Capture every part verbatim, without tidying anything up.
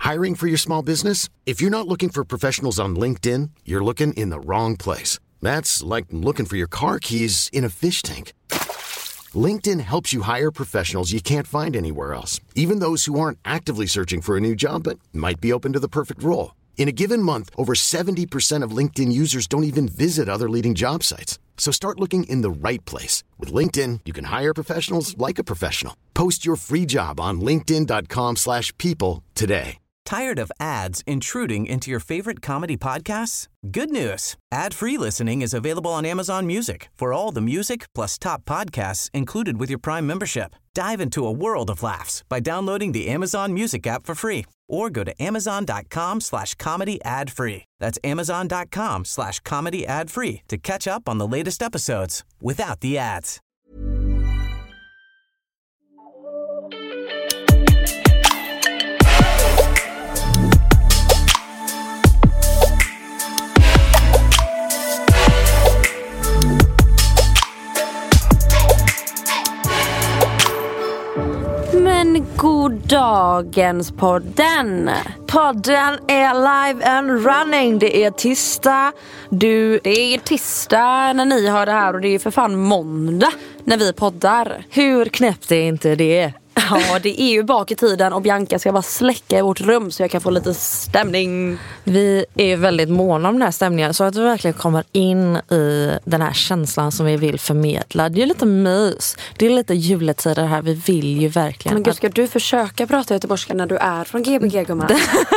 Hiring for your small business? If you're not looking for professionals on LinkedIn, you're looking in the wrong place. That's like looking for your car keys in a fish tank. LinkedIn helps you hire professionals you can't find anywhere else, even those who aren't actively searching for a new job but might be open to the perfect role. In a given month, over seventy percent of LinkedIn users don't even visit other leading job sites. So start looking in the right place. With LinkedIn, you can hire professionals like a professional. Post your free job on linkedin dot com slash people today. Tired of ads intruding into your favorite comedy podcasts? Good news. Ad-free listening is available on Amazon Music for all the music plus top podcasts included with your Prime membership. Dive into a world of laughs by downloading the Amazon Music app for free or go to amazon.com slash comedy ad free. That's amazon.com slash comedy ad free to catch up on the latest episodes without the ads. Men god dagens podden. Podden är live and running. Det är tisdag. Du, det är tisdag när ni har det här och det är för fan måndag när vi poddar. Hur knäppt är inte det? Ja, det är ju bak i tiden och Bianca ska bara släcka i vårt rum så jag kan få lite stämning. Vi är väldigt måna om den här stämningen så att vi verkligen kommer in i den här känslan som vi vill förmedla. Det är lite mys. Det är lite juletider här. Vi vill ju verkligen. Men gud, ska du försöka prata göteborgska när du är från G B G, gumman?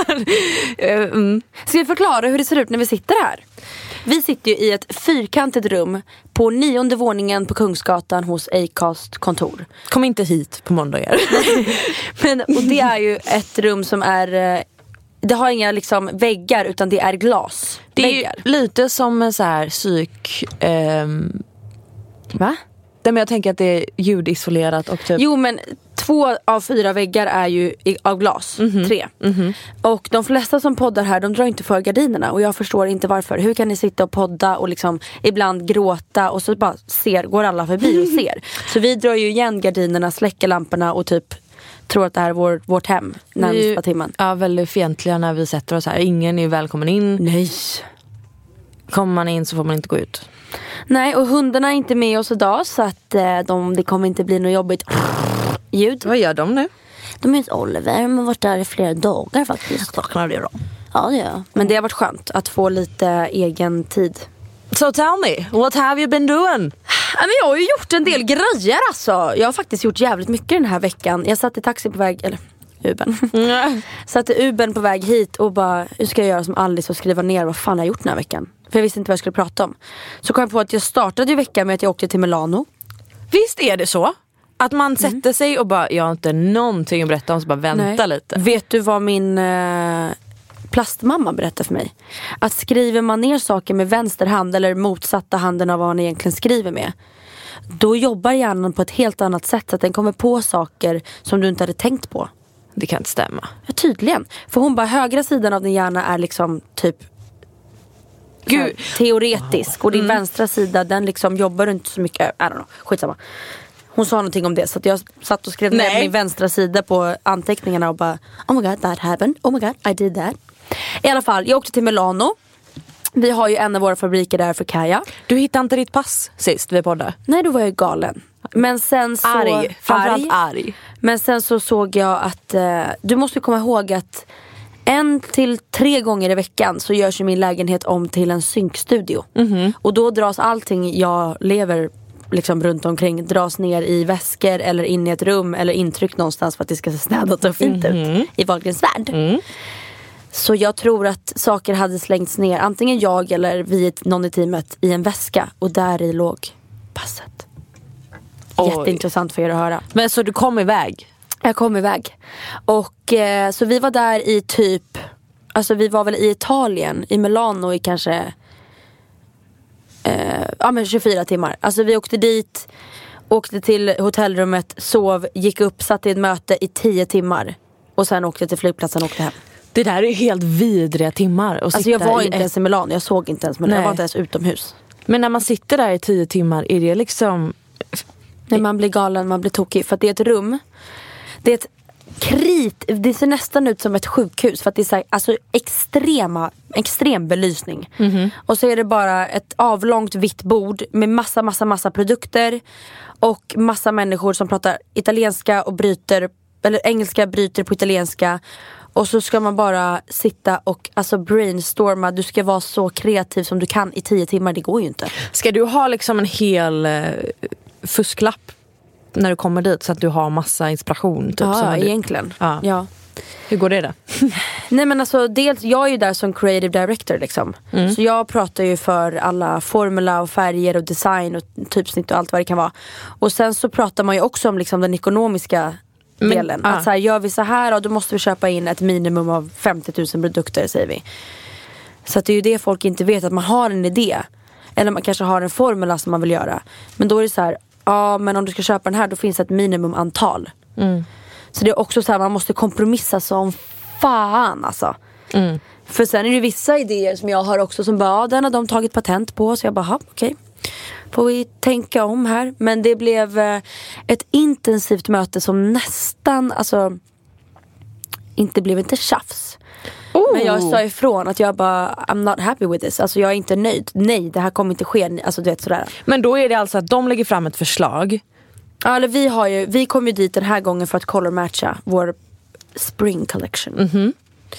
mm. Ska vi förklara hur det ser ut när vi sitter här? Vi sitter ju i ett fyrkantigt rum på nionde våningen på Kungsgatan hos Acast kontor. Kom inte hit på måndagar. Men, och det är ju ett rum som är... Det har inga liksom väggar utan det är glas. Det är väggar. Lite som en så här psyk... Um... Va? Men jag tänker att det är ljudisolerat och typ... Jo, men två av fyra väggar är ju av glas. Mm-hmm. Tre. Mm-hmm. Och de flesta som poddar här, de drar inte för gardinerna. Och jag förstår inte varför. Hur kan ni sitta och podda och liksom ibland gråta och så bara ser, går alla förbi och ser. Så vi drar ju igen gardinerna, släcker lamporna och typ tror att det här är vår, vårt hem närmsta timmen. Ja, väldigt fientliga när vi sätter oss här. Ingen är välkommen in. Nej. Kommer man in så får man inte gå ut. Nej, och hundarna är inte med oss idag så att eh, de, det kommer inte bli något jobbigt ljud. Vad gör de nu? De är hos Oliver, men har varit där i flera dagar faktiskt. Saknar det då? Ja, det gör. Men det har varit skönt att få lite egen tid. So tell me, what have you been doing? Ja, men jag har ju gjort en del grejer alltså. Jag har faktiskt gjort jävligt mycket den här veckan. Jag satt i taxi på väg, eller Ubern. Mm. Satt i Ubern på väg hit och bara, hur ska jag göra som Alice och skriva ner vad fan jag har gjort den här veckan? För jag visste inte vad jag skulle prata om. Så kom jag på att jag startade ju veckan med att jag åkte till Milano. Visst är det så? Att man sätter mm. sig och bara, jag har inte någonting att berätta om så bara vänta Nej. lite. Vet du vad min eh, plastmamma berättade för mig? Att skriver man ner saker med vänster hand eller motsatta handen av vad man egentligen skriver med, då jobbar hjärnan på ett helt annat sätt så att den kommer på saker som du inte hade tänkt på. Det kan inte stämma. Ja, tydligen. För hon bara, högra sidan av din hjärna är liksom typ Gud. teoretisk. Och din mm. vänstra sida, den liksom jobbar inte så mycket. I don't know, skitsamma. Hon sa någonting om det. Så att jag satt och skrev ner min vänstra sida på anteckningarna och bara, oh my god, that happened. Oh my god, I did that. I alla fall, jag åkte till Milano. Vi har ju en av våra fabriker där för Kaja. Du hittade inte ditt pass sist vi poddade? Nej, då var jag galen. Men sen så... Arg, framförallt arg. Men sen så såg jag att eh, du måste komma ihåg att en till tre gånger i veckan så görs ju min lägenhet om till en synkstudio. Mm-hmm. Och då dras allting jag lever liksom runt omkring dras ner i väskor eller in i ett rum eller intryck någonstans för att det ska se städat och fint mm-hmm. ut i Wahlgrens värld. Mm. Så jag tror att saker hade slängts ner, antingen jag eller vi, någon i teamet, i en väska. Och där i låg passet. Oj. Jätteintressant för er att höra. Men så du kom iväg? Jag kom iväg. Och eh, så vi var där i typ, alltså vi var väl i Italien, i Milano i kanske eh, ja men tjugofyra timmar. Alltså vi åkte dit, åkte till hotellrummet, sov, gick upp, satt i ett möte i tio timmar. Och sen åkte till flygplatsen och åkte hem. Det där är helt vidriga timmar. Alltså jag var inte ens i Milano, jag såg inte ens, men jag var inte ens utomhus. Men när man sitter där i tio timmar, är det liksom... Nej, man blir galen, man blir tokig. För att det är ett rum, det är ett krit, det ser nästan ut som ett sjukhus för att det är så här, alltså extrema, extrem belysning. Mm-hmm. Och så är det bara ett avlångt vitt bord med massa, massa, massa produkter och massa människor som pratar italienska och bryter, eller engelska bryter på italienska. Och så ska man bara sitta och alltså brainstorma. Du ska vara så kreativ som du kan i tio timmar, det går ju inte. Ska du ha liksom en hel eh, fusklapp när du kommer dit så att du har massa inspiration? Typ, ja, som du... egentligen. Ja. Ja. Hur går det då? Nej men alltså, dels, jag är ju där som creative director liksom. Mm. Så jag pratar ju för alla formula och färger och design och typsnitt och allt vad det kan vara. Och sen så pratar man ju också om liksom den ekonomiska delen. Men, att så här, gör vi så här och då måste vi köpa in ett minimum av femtio tusen produkter, säger vi. Så att det är ju det folk inte vet, att man har en idé. Eller man kanske har en formula som man vill göra. Men då är det så här, ja men om du ska köpa den här då finns det ett minimumantal. Mm. Så det är också så här, man måste kompromissa som fan alltså. Mm. För sen är det vissa idéer som jag har också som bara, ja, den har de tagit patent på. Så jag bara, okej. Okay. Får vi tänka om här. Men det blev eh, ett intensivt möte som nästan, alltså inte blev inte tjafs. Oh. Men jag sa ifrån att jag bara, I'm not happy with this. Alltså jag är inte nöjd. Nej, det här kommer inte ske. Alltså du vet sådär. Men då är det alltså att de lägger fram ett förslag. Ja, eller vi har ju, vi kom ju dit den här gången för att color matcha vår spring collection. Mm-hmm.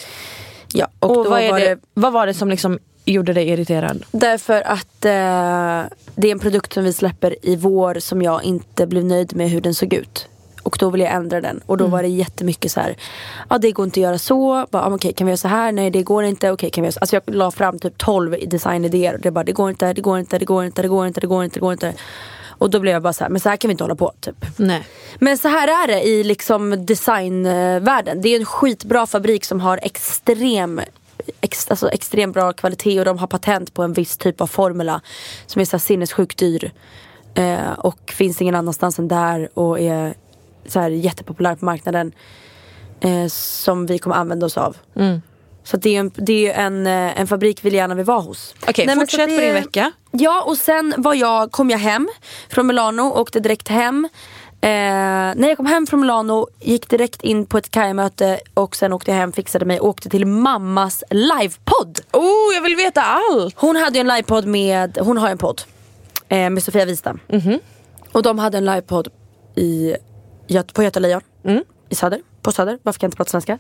Ja, och, och då vad, är var det, det, vad var det som liksom gjorde dig irriterad? Därför att eh, det är en produkt som vi släpper i vår som jag inte blev nöjd med hur den såg ut. Och då ville jag ändra den. Och då mm. var det jättemycket så här, ja det går inte att göra så. Bara, okej, okay, kan vi göra så här? Nej, det går inte. Okej, okay, kan vi göra så? Alltså jag la fram typ tolv designidéer. Och det bara, det går inte, det går inte, det går inte, det går inte, det går inte, det går inte. Och då blev jag bara så här, men så här kan vi inte hålla på typ. Nej. Men så här är det i liksom designvärlden. Det är en skitbra fabrik som har extrem ex, alltså extremt bra kvalitet. Och de har patent på en viss typ av formula som är så här sinnessjukt dyr. Eh, och finns ingen annanstans än där. Och är så här jättepopulär på marknaden. Eh, som vi kommer använda oss av. Mm. Så det är en, det är en, en fabrik vi gärna vill vara hos. Okej, okay, fortsätt det, på din vecka. Ja, och sen var jag, kom jag hem från Milano och åkte direkt hem. Eh, när jag kom hem från Milano gick direkt in på ett kajmöte och sen åkte jag hem, fixade mig och åkte till mammas livepodd. Oh, jag vill veta allt. Hon hade en livepodd med, hon har en podd eh, med Sofia Wistam. Mm-hmm. Och de hade en livepodd i, på Göta Lejon mm. i Söder, på Söder, varför kan jag inte prata svenska?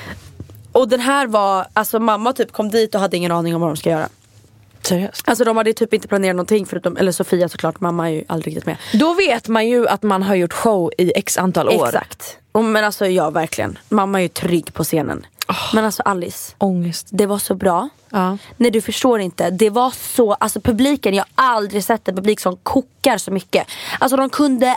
Och den här var, alltså mamma typ kom dit och hade ingen aning om vad de ska göra. Seriöst? Alltså de hade typ inte planerat någonting förutom, eller Sofia såklart, mamma är ju aldrig riktigt med. Då vet man ju att man har gjort show i x antal år. Exakt. Och, men alltså ja, verkligen. Mamma är ju trygg på scenen. Oh, men alltså Alice, ångest. Det var så bra. Ja. Nej, du förstår inte. Det var så, alltså publiken, jag har aldrig sett en publik som kokar så mycket. Alltså de kunde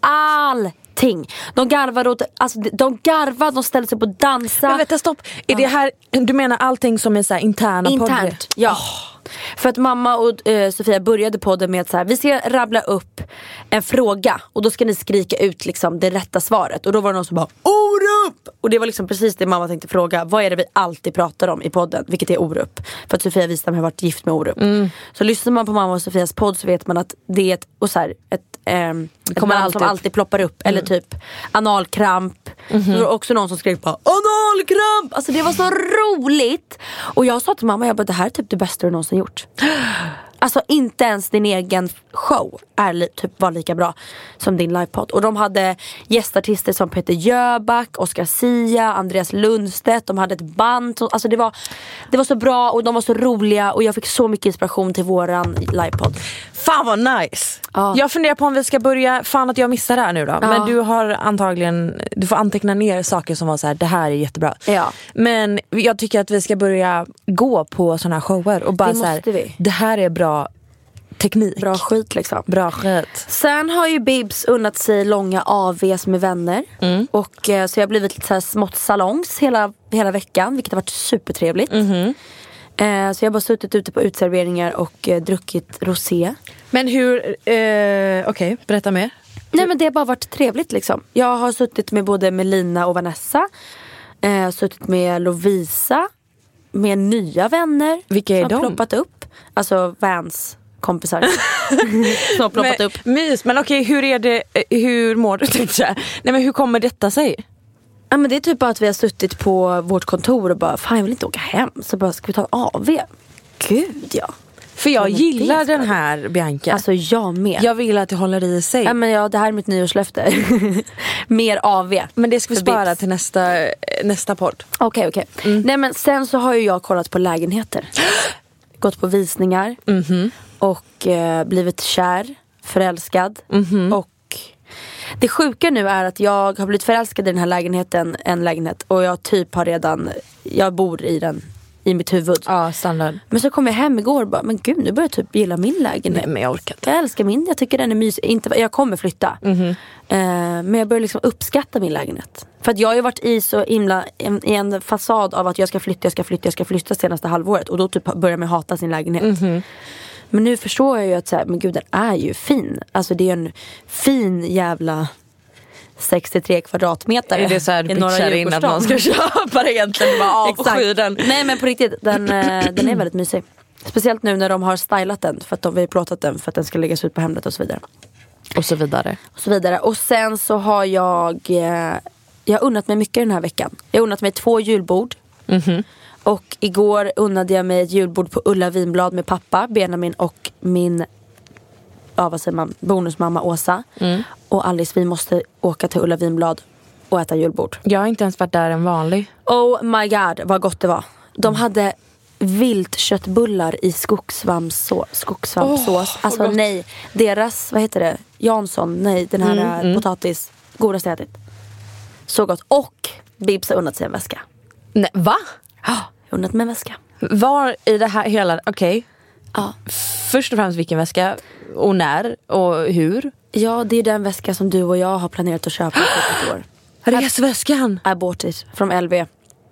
all ting. De garvade åt, alltså de garvade, de ställde sig på att dansa. Men vänta, stopp. Är ja. det här, du menar allting som är så här interna internt podd? Ja. Oh. För att mamma och eh, Sofia började podden med att så här, vi ska rabbla upp en fråga och då ska ni skrika ut liksom det rätta svaret. Och då var det någon som bara Orup! Och det var liksom precis det mamma tänkte fråga. Vad är det vi alltid pratar om i podden? Vilket är Orup. För att Sofia Wistam har varit gift med Orup. Mm. Så lyssnar man på mamma och Sofias podd så vet man att det är ett, och så här, ett Um, det kommer alltid som alltid ploppar upp. Mm. Eller typ analkramp. Mm-hmm. Det var också någon som skrek på analkramp. Alltså det var så roligt. Och jag sa till mamma, jag bara, det här är typ det bästa du någonsin gjort. Alltså inte ens din egen show är li- typ var lika bra som din livepodd. Och de hade gästartister som Peter Jöback, Oscar Sia, Andreas Lundstedt. De hade ett band som, alltså det var, det var så bra och de var så roliga. Och jag fick så mycket inspiration till våran livepodd. Fan vad nice. Ja. Jag funderar på om vi ska börja, fan att jag missar det här nu då. Ja. Men du har antagligen, du får anteckna ner saker som var så här, det här är jättebra. Ja. Men jag tycker att vi ska börja gå på såna här shower och bara det så här, måste vi. Det här är bra teknik. Bra skit liksom. Bra skit. Sen har ju Bibs unnat sig långa A Vs med vänner. Mm. Och eh, så jag har blivit lite så här smått salongs hela, hela veckan. Vilket har varit supertrevligt. Mm-hmm. eh, Så jag har bara suttit ute på utserveringar och eh, druckit rosé. Men hur, eh, okej, okay, berätta mer. Nej men det har bara varit trevligt liksom. Jag har suttit med både Melina och Vanessa. Eh, suttit med Lovisa. Med nya vänner. Vilka är som de? Som har ploppat upp. Alltså Vans kompisar som har ploppat men, upp. Mys, men okej, hur är det, hur mår du? Nej men hur kommer detta sig? Ja, men det är typ bara att vi har suttit på vårt kontor och bara, fan jag vill inte åka hem. Så bara, ska vi ta en A V? Gud ja. För jag Men gillar det- den här, Bianca. Alltså jag med. Jag vill att det håller i sig. Ja, men ja, det här är mitt nyårslöfte. Mer A V. Men det ska vi För spara Bibs. till nästa, nästa podd. Okej, okej. Nej, men sen så har ju jag kollat på lägenheter. Gått på visningar. Mhm. Och eh, blivit kär. Förälskad. Mhm. Och det sjuka nu är att jag har blivit förälskad i den här lägenheten. En lägenhet. Och jag typ har redan, jag bor i den. I mitt huvud. Ja, standard. Men så kom jag hem igår och bara, men gud, nu börjar jag typ gilla min lägenhet. Nej, men jag orkar inte. Jag älskar min, jag tycker den är mysig. Inte, jag kommer flytta. Mhm. Eh, men jag börjar liksom uppskatta min lägenhet. För att jag har ju varit i så himla en, i en fasad av att jag ska flytta, jag ska flytta, jag ska flytta senaste halvåret. Och då typ börjar man hata sin lägenhet. Mhm. Men nu förstår jag ju att så här, men gud, den är ju fin. Alltså det är en fin jävla sextiotre kvadratmeter. Är det så här du i norra pitchar in att Djurgårdsstaden. någon ska köpa det egentligen? Bara avsky den. Nej, men på riktigt, den, eh, den är väldigt mysig. Speciellt nu när de har stylat den. För att de, vi har plåtat den för att den ska läggas ut på Hemnet och så vidare. Och så vidare. Och så vidare. Och sen så har jag eh, Jag har unnat mig mycket den här veckan. Jag har unnat mig två julbord. Mhm. Och igår unnade jag mig ett julbord på Ulla Vinblad med pappa, Benjamin och min ja, vad säger man, bonusmamma Åsa. Mm. Och Alice, vi måste åka till Ulla Vinblad och äta julbord. Jag har inte ens varit där en vanlig. Oh my god, vad gott det var. De hade viltköttbullar i skogssvampsås. skogssvampsås. Åh, alltså gott. nej, deras, vad heter det? Jansson, nej, den här Mm, mm, mm. potatis. Godaste jag ätit. Så gott. Och Bibs har unnat sig en väska. Nej, va? Ja, jag har unnat mig en väska. Var i det här hela, okej. Ja. Först och främst vilken väska och när och hur? Ja, det är den väska som du och jag har planerat att köpa på ett år. Resväskan. I bought it from L V.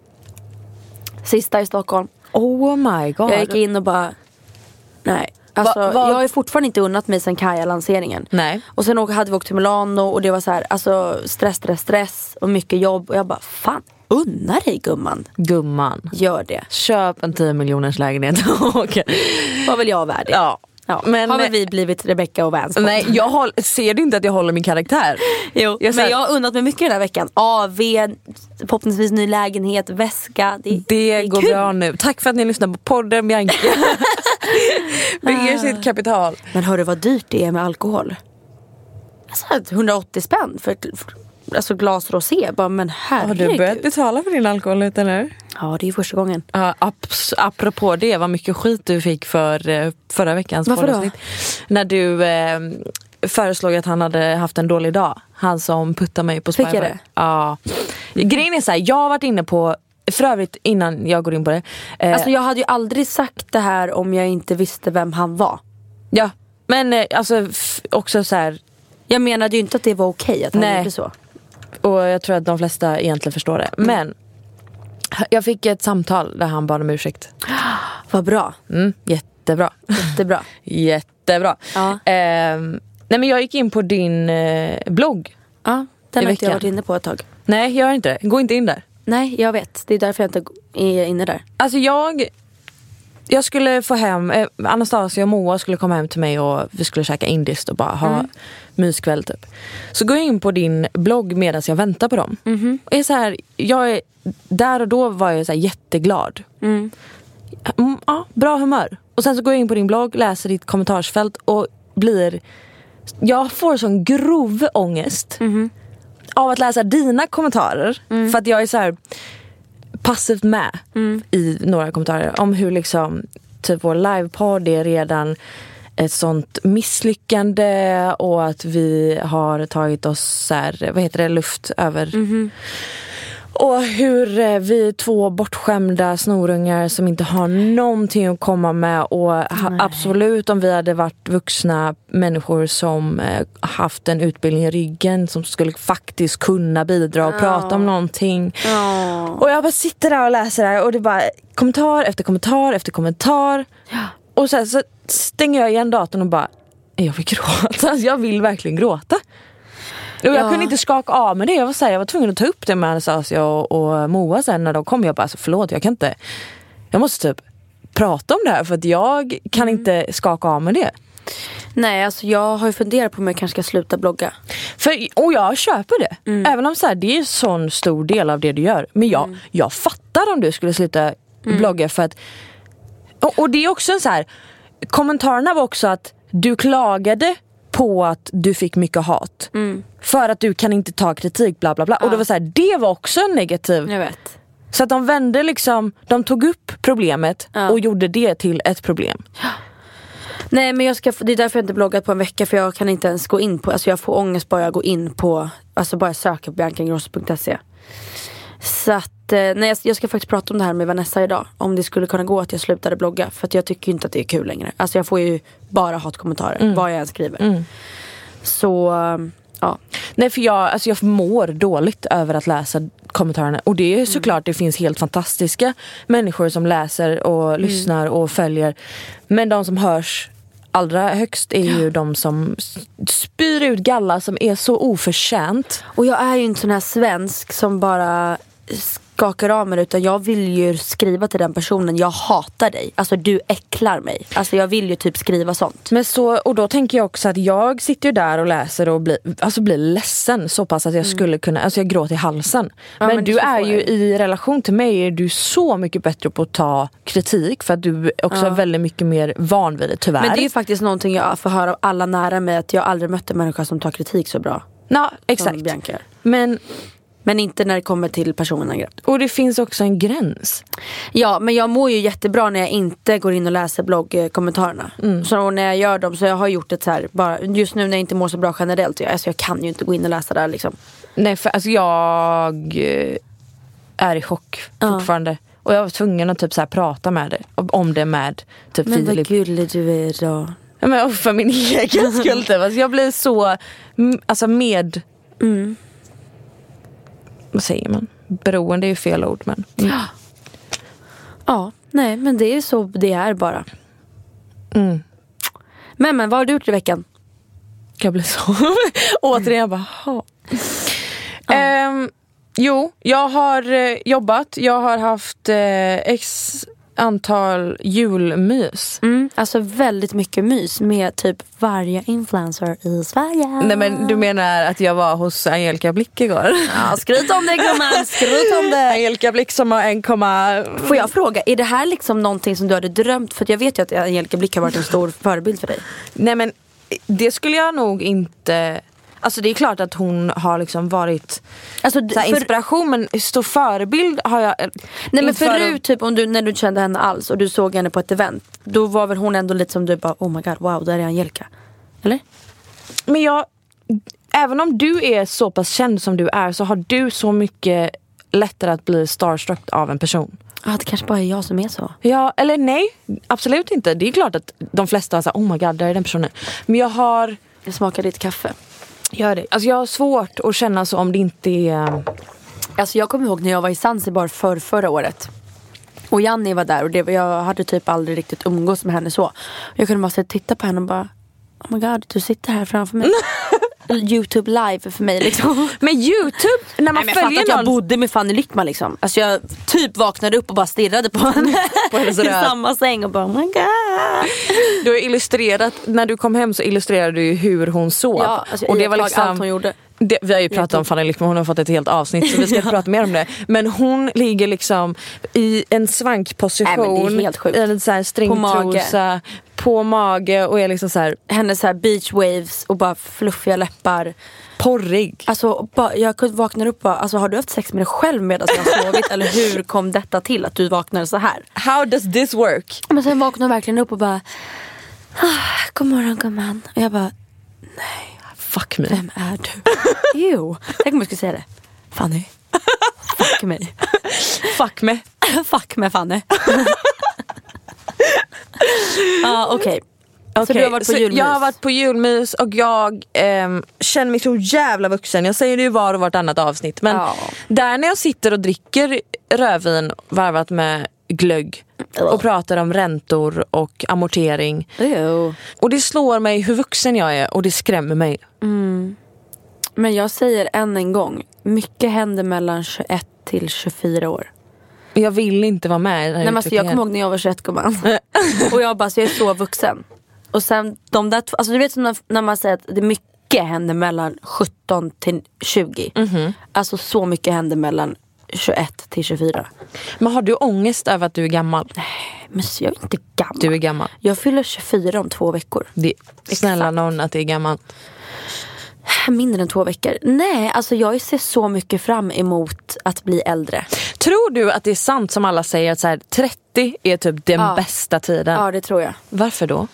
Sista i Stockholm. Oh my god. Jag gick in och bara, nej. Alltså, Va- va- jag har ju fortfarande inte unnat mig sen Kaja-lanseringen. Nej. Och sen åk- hade vi åkt till Milano och det var så här, alltså stress, stress, stress och mycket jobb. Och jag bara, fan, unna dig gumman. Gumman. Gör det. Köp en tio miljoners lägenhet. Okej. Vad vill jag värd? Ja. Ja. Men- har väl vi blivit Rebecca och Vans? Nej, jag håll, ser du inte att jag håller min karaktär? Jo, Jag men sa- jag har unnat mig mycket den här veckan. A V, förhoppningsvis ny lägenhet, väska. Det, Det är går kul. bra nu. Tack för att ni lyssnar på podden, Bianca. Bygger sitt kapital. Men hörru vad dyrt det är med alkohol. Alltså hundraåttio spänn för ett för, alltså glas rosé. Bara, men Har herregud. du börjat betala för din alkohol eller? Ja, det är första gången. Ja, aps, apropå det, vad mycket skit du fick för eh, förra veckans Varför då? poddavsnitt. När du eh, föreslog att han hade haft en dålig dag. Han som puttade mig på Fick Spotify. jag det? Ja. Grejen är så här, jag har varit inne på, för övrigt innan jag går in på det. Eh, Alltså jag hade ju aldrig sagt det här om jag inte visste vem han var. ja, men eh, alltså f- också så här. Jag menade ju inte att det var okej att han Nej. gjorde så. Och jag tror att de flesta egentligen förstår det. Men jag fick ett samtal där han bad om ursäkt. Vad bra. Mm, jättebra. Jättebra. Jättebra. Ja. Ehm, nej men jag gick in på din eh, blogg. Ja, den I har inte jag veckan. varit inne på ett tag. Nej, gör inte det. Gå inte in där. Nej, jag vet. Det är därför jag inte är inne där. Alltså jag Jag skulle få hem eh, Anastasia och Moa skulle komma hem till mig och vi skulle käka indiskt och bara ha Mm. myskväll typ. Så går jag in på din blogg medan jag väntar på dem. Mhm. Och är så här, jag är, där och då var jag så här jätteglad. Mm. Mm, ja, bra humör. Och sen så går jag in på din blogg, läser ditt kommentarsfält och blir, jag får sån grov ångest Mhm. av att läsa dina kommentarer. Mm. För att jag är så här passivt med i några kommentarer om hur liksom typ vår livepodd är redan ett sånt misslyckande och att vi har tagit oss så här, vad heter det, luft över. Mhm. Och hur eh, vi är två bortskämda snorungar som inte har någonting att komma med. Och ha, Nej. absolut om vi hade varit vuxna människor som eh, haft en utbildning i ryggen som skulle faktiskt kunna bidra och Ja. prata om någonting. Ja. Och jag bara sitter där och läser det här och det är bara kommentar efter kommentar efter kommentar. Och sen så stänger jag igen datorn och bara, jag vill gråta. Alltså, jag vill verkligen gråta. Och jag Ja. kunde inte skaka av med det. Jag var, så här, jag var tvungen att ta upp det med Anastasia och, och Moa sen när de kom. Jag bara, alltså, förlåt, jag kan inte. Jag måste typ prata om det här för att jag kan Mm. inte skaka av med det. Nej, alltså jag har ju funderat på om jag kanske ska sluta blogga. För, och jag köper det. Mm. Även om så här, det är en sån stor del av det du gör. Men jag, mm. jag fattar om du skulle sluta mm. blogga. För att, och, och det är också en så här... Kommentarerna var också att du klagade på att du fick mycket hat. Mm. För att du kan inte ta kritik, bla bla bla. Ja. Och det var så här, det var också en negativ. Jag vet. Så att de vände liksom, de tog upp problemet ja. Och gjorde det till ett problem. Ja. Nej, men jag ska, det är därför jag inte bloggat på en vecka. För jag kan inte ens gå in på, alltså jag får ångest bara jag går in på, alltså bara söka på bianca ingrosso punkt se. Så att, nej, jag, jag ska faktiskt prata om det här med Vanessa idag. Om det skulle kunna gå att jag slutade blogga. För att jag tycker inte att det är kul längre. Alltså jag får ju bara hatkommentarer, mm. vad jag än skriver. Mm. Så, ja. Nej, för jag, alltså jag mår dåligt över att läsa kommentarerna. Och det är såklart, mm. det finns helt fantastiska människor som läser och mm. lyssnar och följer. Men de som hörs allra högst är ju ja. De som spyr ut galla som är så oförtjänt. Och jag är ju inte sån här svensk som bara skakar av mig, utan jag vill ju skriva till den personen, jag hatar dig, alltså du äcklar mig, alltså jag vill ju typ skriva sånt. Men så, och då tänker jag också att jag sitter ju där och läser och blir, alltså blir ledsen så pass att jag mm. skulle kunna, alltså jag gråter i halsen. Ja, men, men du är ju jag. I relation till mig är du så mycket bättre på att ta kritik för att du också ja. Är väldigt mycket mer van vid det, tyvärr. Men det är ju faktiskt någonting jag får höra av alla nära mig, att jag aldrig mött en människa som tar kritik så bra. Ja, exakt. Men Men inte när det kommer till personangrepp. Och det finns också en gräns. Ja, men jag mår ju jättebra när jag inte går in och läser bloggkommentarerna. Mm. Så när jag gör dem, så jag har gjort det så här, bara, just nu när jag inte mår så bra generellt. Jag, alltså jag kan ju inte gå in och läsa där liksom. Nej, för alltså jag är i chock fortfarande. Ja. Och jag var tvungen att typ så här prata med det, om det med typ men Filip. Men vad gullig du är då. Ja, men för min egen skull. Alltså jag blir så alltså med... Mm. Vad säger man? Beroende är ju fel ord, men... Mm. Ja. Ja, nej, men det är så det är bara. Mm. Men, men, vad har du gjort i veckan? Jag blir så... Återigen, jag bara... Ja. Um, jo, jag har uh, jobbat. Jag har haft uh, ex... antal julmys. Mm, alltså väldigt mycket mys med typ varje influencer i Sverige. Nej, men du menar att jag var hos Angelica Blick igår? Ja, skryt om det, gumman, skryt om det. Angelica Blick som har en komma... Får jag fråga, är det här liksom någonting som du hade drömt? För jag vet ju att Angelica Blick har varit en stor förebild för dig. Nej, men det skulle jag nog inte... Alltså det är klart att hon har liksom varit alltså, så här, inspiration, för... men stor förebild har jag... Nej, men förut typ om du, när du kände henne alls och du såg henne på ett event, då var väl hon ändå lite som du bara, oh my god, wow, där är Angelica. Eller? Men jag, även om du är så pass känd som du är, så har du så mycket lättare att bli starstruck av en person. Ja, ah, det kanske bara är jag som är så. Ja, eller nej, absolut inte. Det är klart att de flesta har sagt, oh my god, där är den personen. Men jag har... Jag smakar ditt kaffe. Gör det. Alltså jag har svårt att känna så om det inte är... Alltså jag kommer ihåg när jag var i Zanzibar för förra året. Och Janni var där och det, jag hade typ aldrig riktigt umgås med henne så. Jag kunde bara titta på henne och bara, oh my god, du sitter här framför mig. YouTube live för mig liksom. Men YouTube, när man Nej, följer någon... jag bodde med Fanny Lyckman liksom. Alltså jag typ vaknade upp och bara stirrade på henne på i samma säng och bara, oh my god. Du har illustrerat, när du kom hem så illustrerade du ju hur hon sov. Ja, alltså, och det var liksom allt hon gjorde. Det, vi har ju pratat om Fanny Lyckman, hon har fått ett helt avsnitt så vi ska ja. prata mer om det. Men hon ligger liksom i en svankposition. Nej, helt sjukt. I en så här stringtrosa på, på mage och är liksom så här, hennes så här beach waves och bara fluffiga läppar. Porrig. Alltså bara, jag kunde vakna upp och bara, alltså har du haft sex med dig själv medan jag har sovit? Eller hur kom detta till att du vaknade så här? How does this work? Men sen vaknade jag verkligen upp och bara, ah, god morgon gumman. Och jag bara, nej. Fuck mig. Vem är du? Jo, tänk om jag skulle säga det. Fanny. Fuck mig. Fuck mig. Fuck mig, Fanny. Ja, okej. Okay. Okay, så du har varit på julmys? Jag har varit på julmys och jag eh, känner mig så jävla vuxen. Jag säger det ju var och vartannat avsnitt. Men oh. där när jag sitter och dricker rödvin varvat med glögg oh. och pratar om räntor och amortering. Oh. Och det slår mig hur vuxen jag är och det skrämmer mig. Mm. Men jag säger än en gång, mycket händer mellan tjugoett till tjugofyra år. Jag vill inte vara med i den här. Nej, men alltså, jag kommer ihåg när jag var tjugoett gumman. Och jag bara, så jag är så vuxen. Och sen de där, alltså du vet när, när man säger att det är mycket mycket händer mellan sjutton till tjugo. Mm-hmm. Alltså så mycket händer mellan tjugoett till tjugofyra. Men har du ångest över att du är gammal? Nej, men jag är inte gammal. Du är gammal. Jag fyller tjugofyra om två veckor. Det, snälla någon att det är gammal. Mindre än två veckor. Nej, alltså jag ser så mycket fram emot att bli äldre. Tror du att det är sant som alla säger att så här, trettio är typ den ja. bästa tiden? Ja, det tror jag. Varför då?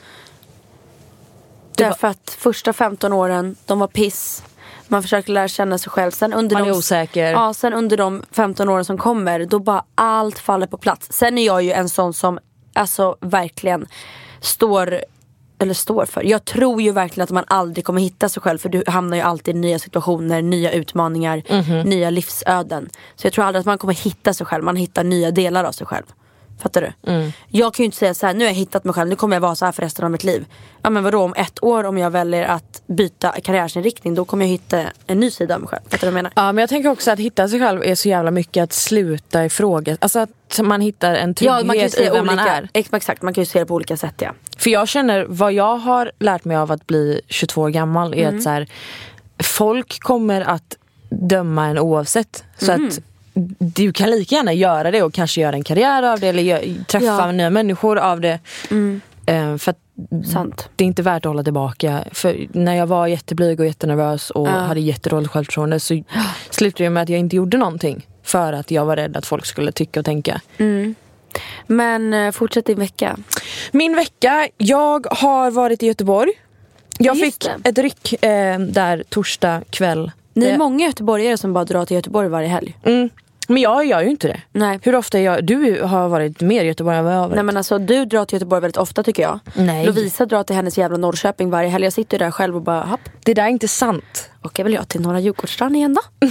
Därför att första femton åren, de var piss. Man försöker lära känna sig själv. Sen under Man är de, osäker. Ja, sen under de femton åren som kommer, då bara allt faller på plats. Sen är jag ju en sån som alltså verkligen står, eller står för. Jag tror ju verkligen att man aldrig kommer hitta sig själv. För du hamnar ju alltid i nya situationer, nya utmaningar, mm-hmm. nya livsöden. Så jag tror aldrig att man kommer hitta sig själv. Man hittar nya delar av sig själv. Fattar du? Mm. Jag kan ju inte säga så här: nu har jag hittat mig själv, nu kommer jag vara så här för resten av mitt liv. Ja, men vadå, om ett år om jag väljer att byta karriärsinriktning, då kommer jag hitta en ny sida av mig själv. Fattar du vad jag menar? Ja, men jag tänker också att hitta sig själv är så jävla mycket att sluta ifråga. Alltså att man hittar en trygghet ja, man kan ju se i vem olika, man är. Exakt, man kan ju se det på olika sätt, ja. För jag känner, vad jag har lärt mig av att bli tjugotvå år gammal är mm. att så här, folk kommer att döma en oavsett. Så mm. att du kan lika gärna göra det och kanske göra en karriär av det eller gö- träffa ja. nya människor av det. Mm. Uh, för att Sant. Det är inte värt att hålla tillbaka. För när jag var jätteblyg och jättenervös och uh. hade jättedåligt självförtroende så slutade det med att jag inte gjorde någonting för att jag var rädd att folk skulle tycka och tänka. Mm. Men uh, fortsätt din vecka. Min vecka, jag har varit i Göteborg. Jag Just fick det. ett ryck eh, där torsdag kväll. Ni är många göteborgare som bara drar till Göteborg varje helg. Mm. Men jag gör ju inte det. Nej. Hur ofta är jag? Du har varit mer i Göteborg än vad jag har varit. Nej, men alltså du drar till Göteborg väldigt ofta tycker jag. Nej. Lovisa drar till hennes jävla Norrköping varje helg. Jag sitter där själv och bara hopp. Det där är inte sant. Okej, väl jag till Norra Djurgårdsstrand igen då?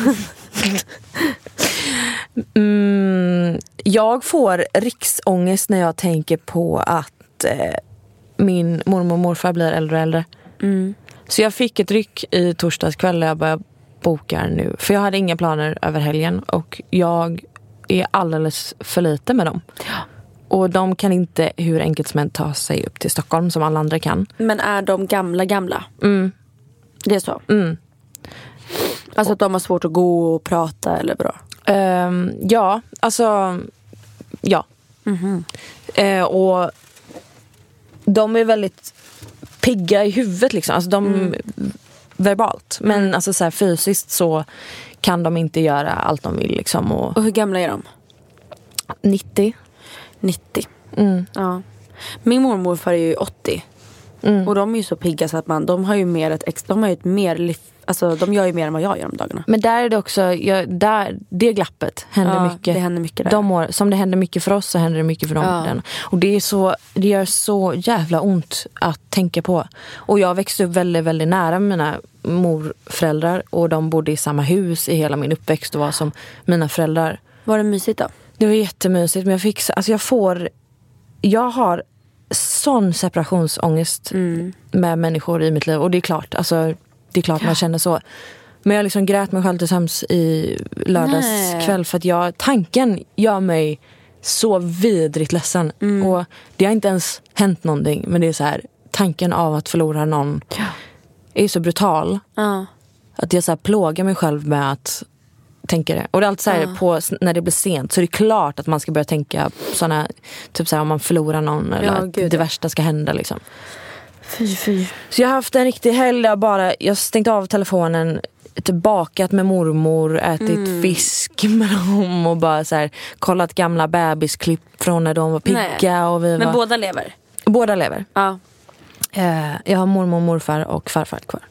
mm, jag får riksångest när jag tänker på att eh, min mormor och morfar blir äldre och äldre. Mm. Så jag fick ett ryck i torsdags kväll och jag började bokar nu. För jag hade inga planer över helgen och jag är alldeles för lite med dem. Ja. Och de kan inte hur enkelt som helst ta sig upp till Stockholm som alla andra kan. Men är de gamla gamla? Mm. Det är så? Mm. Alltså att de har svårt att gå och prata eller bra? Um, ja, alltså ja. Mm-hmm. Uh, och de är väldigt pigga i huvudet liksom. Alltså de mm. verbalt. Men mm. alltså så här, fysiskt så kan de inte göra allt de vill liksom. Och, och hur gamla är de? nittio. nittio. Mm. Ja. Min mormor för är ju åttio. Mm. Och de är ju så pigga så att man, de har ju mer ett, ex, de har ju ett mer liv, alltså de gör ju mer än vad jag gör om dagarna. Men där är det också, jag, där, det glappet händer ja, mycket. det händer mycket där. De år, som det händer mycket för oss så händer det mycket för dem. Ja. Den. Och det är så, det gör så jävla ont att tänka på. Och jag växte upp väldigt, väldigt nära mina morföräldrar och de bodde i samma hus i hela min uppväxt och var som mina föräldrar. Var det mysigt då? Det var jättemysigt, men jag fick, alltså jag får, jag har sån separationsångest mm. med människor i mitt liv. Och det är klart, alltså det är klart ja. man känner så. Men jag liksom grät mig själv till sömns i lördagskväll för att jag, tanken gör mig så vidrigt ledsen. Mm. Och det har inte ens hänt någonting, men det är så här, tanken av att förlora någon ja. är så brutal. Ja. Att jag så här plågar mig själv med att tänka det. Och det är alltid så här, ja. på, när det blir sent så är det klart att man ska börja tänka såna, typ så här, om man förlorar någon eller ja, att Gud. det värsta ska hända liksom. Fy, fy. Så jag har haft en riktig helg där bara, jag stängt av telefonen, bakat med mormor, ätit mm. fisk med dem och bara så här, kollat gamla bebisklipp från när de var pigga. Nej. Och vi Men var... båda lever? Båda lever. Ja. Eh, jag har mormor, morfar och farfar kvar.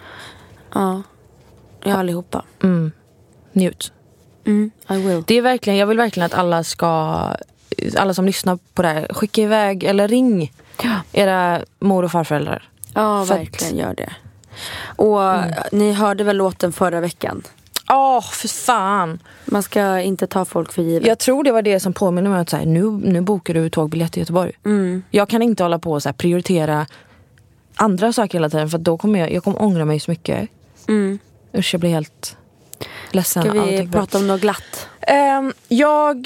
Ja, jag har allihopa. Mm. Njut. Mm, I will. Det är verkligen, jag vill verkligen att alla ska, alla som lyssnar på det här, skicka iväg eller ring ja. era mor- och farföräldrar. Ja, för verkligen att... gör det. Och mm. ni hörde väl låten förra veckan? Åh, oh, för fan. Man ska inte ta folk för givet. Jag tror det var det som påminner mig att så här, nu, nu bokar du tågbiljett till Göteborg. Mm. Jag kan inte hålla på och så här, prioritera andra saker hela tiden för då kommer jag, jag kommer ångra mig så mycket. Mm. Usch, jag blir helt ledsen. Ska vi prata om något glatt? Um, jag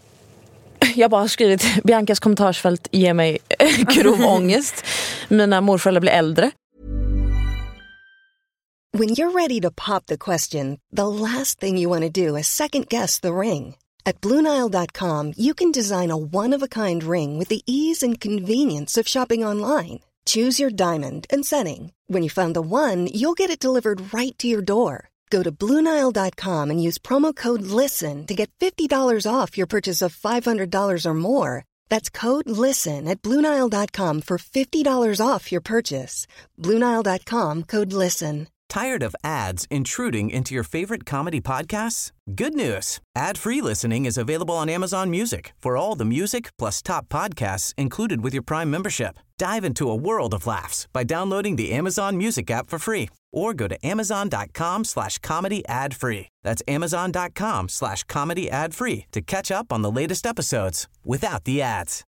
Jag bara har skrivit Biancas kommentarsfält ger mig grov ångest. Mina morföräldrar blir äldre. When you're ready to pop the question, the last thing you want to do is second-guess the ring. At Blue Nile dot com, you can design a one-of-a-kind ring with the ease and convenience of shopping online. Choose your diamond and setting. When you find the one, you'll get it delivered right to your door. Go to Blue Nile dot com and use promo code LISTEN to get fifty dollars off your purchase of five hundred dollars or more. That's code LISTEN at Blue Nile dot com for fifty dollars off your purchase. Blue Nile dot com, code LISTEN. Tired of ads intruding into your favorite comedy podcasts? Good news. Ad-free listening is available on Amazon Music for all the music plus top podcasts included with your Prime membership. Dive into a world of laughs by downloading the Amazon Music app for free or go to amazon.com slash comedy ad free. That's amazon.com slash comedy ad free to catch up on the latest episodes without the ads.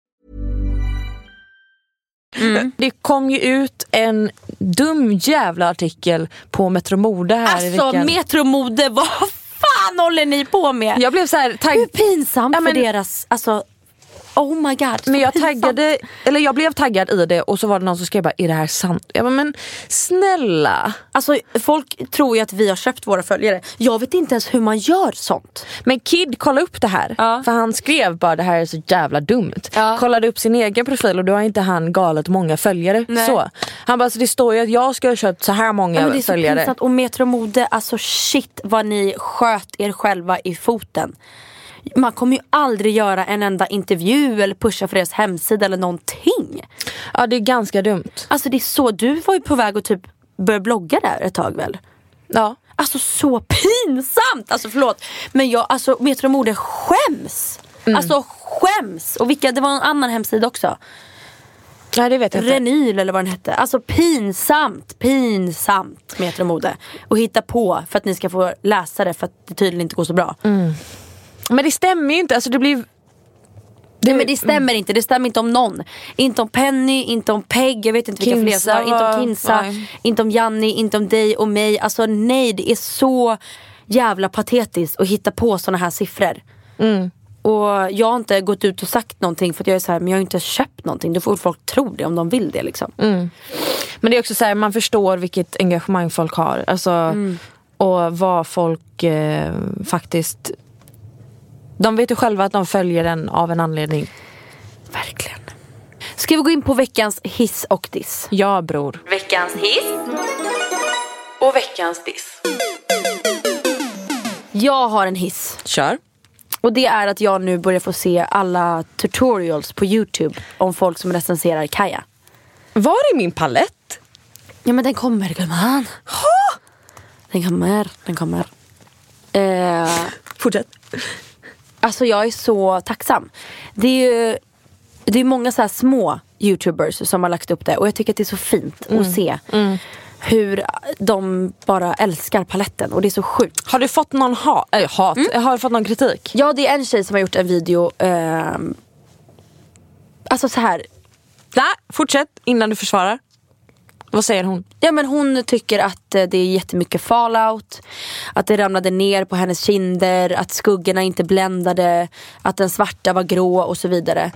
Mm. Det kom ju ut en dum jävla artikel på Metro Mode här alltså, i veckan. Alltså Metro Mode, vad fan håller ni på med? Jag blev så här tagg... Hur pinsamt ja, men... för deras, alltså oh my god. Men jag pinsamt. taggade, eller jag blev taggad i det och så var det någon som skrev bara, är det här sant? Jag bara, men snälla. Alltså folk tror ju att vi har köpt våra följare. Jag vet inte ens hur man gör sånt. Men Kid, kolla upp det här. Ja. För han skrev bara, det här är så jävla dumt. Ja. Kollade upp sin egen profil och då har inte han galet många följare. Så. Han bara, så det står ju att jag ska ha köpt så här många ja, men det är så följare. pinsamt. Och Metro Mode, alltså shit vad ni sköt er själva i foten. Man kommer ju aldrig göra en enda intervju eller pusha för deras hemsida eller någonting. Ja, det är ganska dumt. Alltså det är så, du var ju på väg att typ börja blogga där ett tag väl? Ja. Alltså så pinsamt, alltså förlåt. Men jag, alltså Metro Mode skäms. Mm. Alltså skäms. Och vilka, det var en annan hemsida också. Nej, det vet jag inte. Renyl eller vad den hette. Alltså pinsamt, pinsamt Metro Mode. Och hitta på för att ni ska få läsa det för att det tydligen inte går så bra. Mm. Men det stämmer ju inte, alltså det blir... Det... Nej, men det stämmer inte, det stämmer inte om någon. Inte om Penny, inte om Peg, jag vet inte vilka Kinsa, fler var... Inte om Kinsa, nej. Inte om Janni, inte om dig och mig. Alltså nej, det är så jävla patetiskt att hitta på såna här siffror. Mm. Och jag har inte gått ut och sagt någonting för att jag är så här, men jag har inte köpt någonting. Då får folk tro det om de vill det liksom. Mm. Men det är också så här, man förstår vilket engagemang folk har. Alltså, mm. Och vad folk eh, faktiskt... De vet ju själva att de följer den av en anledning. Verkligen. Ska vi gå in på veckans hiss och diss? Ja, bror. Veckans hiss och veckans diss. Jag har en hiss. Kör. Och det är att jag nu börjar få se alla tutorials på YouTube om folk som recenserar Kaja. Var är min palett? Ja, men den kommer, gumman. Ha! Den kommer, den kommer. Eh, Fortsätt. Alltså jag är så tacksam. Det är ju det är många så här små YouTubers som har lagt upp det. Och jag tycker att det är så fint mm. att se mm. hur de bara älskar paletten. Och det är så sjukt. Har du fått någon ha- äh, hat? Mm. Har du fått någon kritik? Ja, det är en tjej som har gjort en video. Eh, alltså så här. Nej, fortsätt innan du försvarar. Vad säger hon? Ja, men hon tycker att det är jättemycket fallout. Att det ramlade ner på hennes kinder. Att skuggorna inte bländade. Att den svarta var grå och så vidare.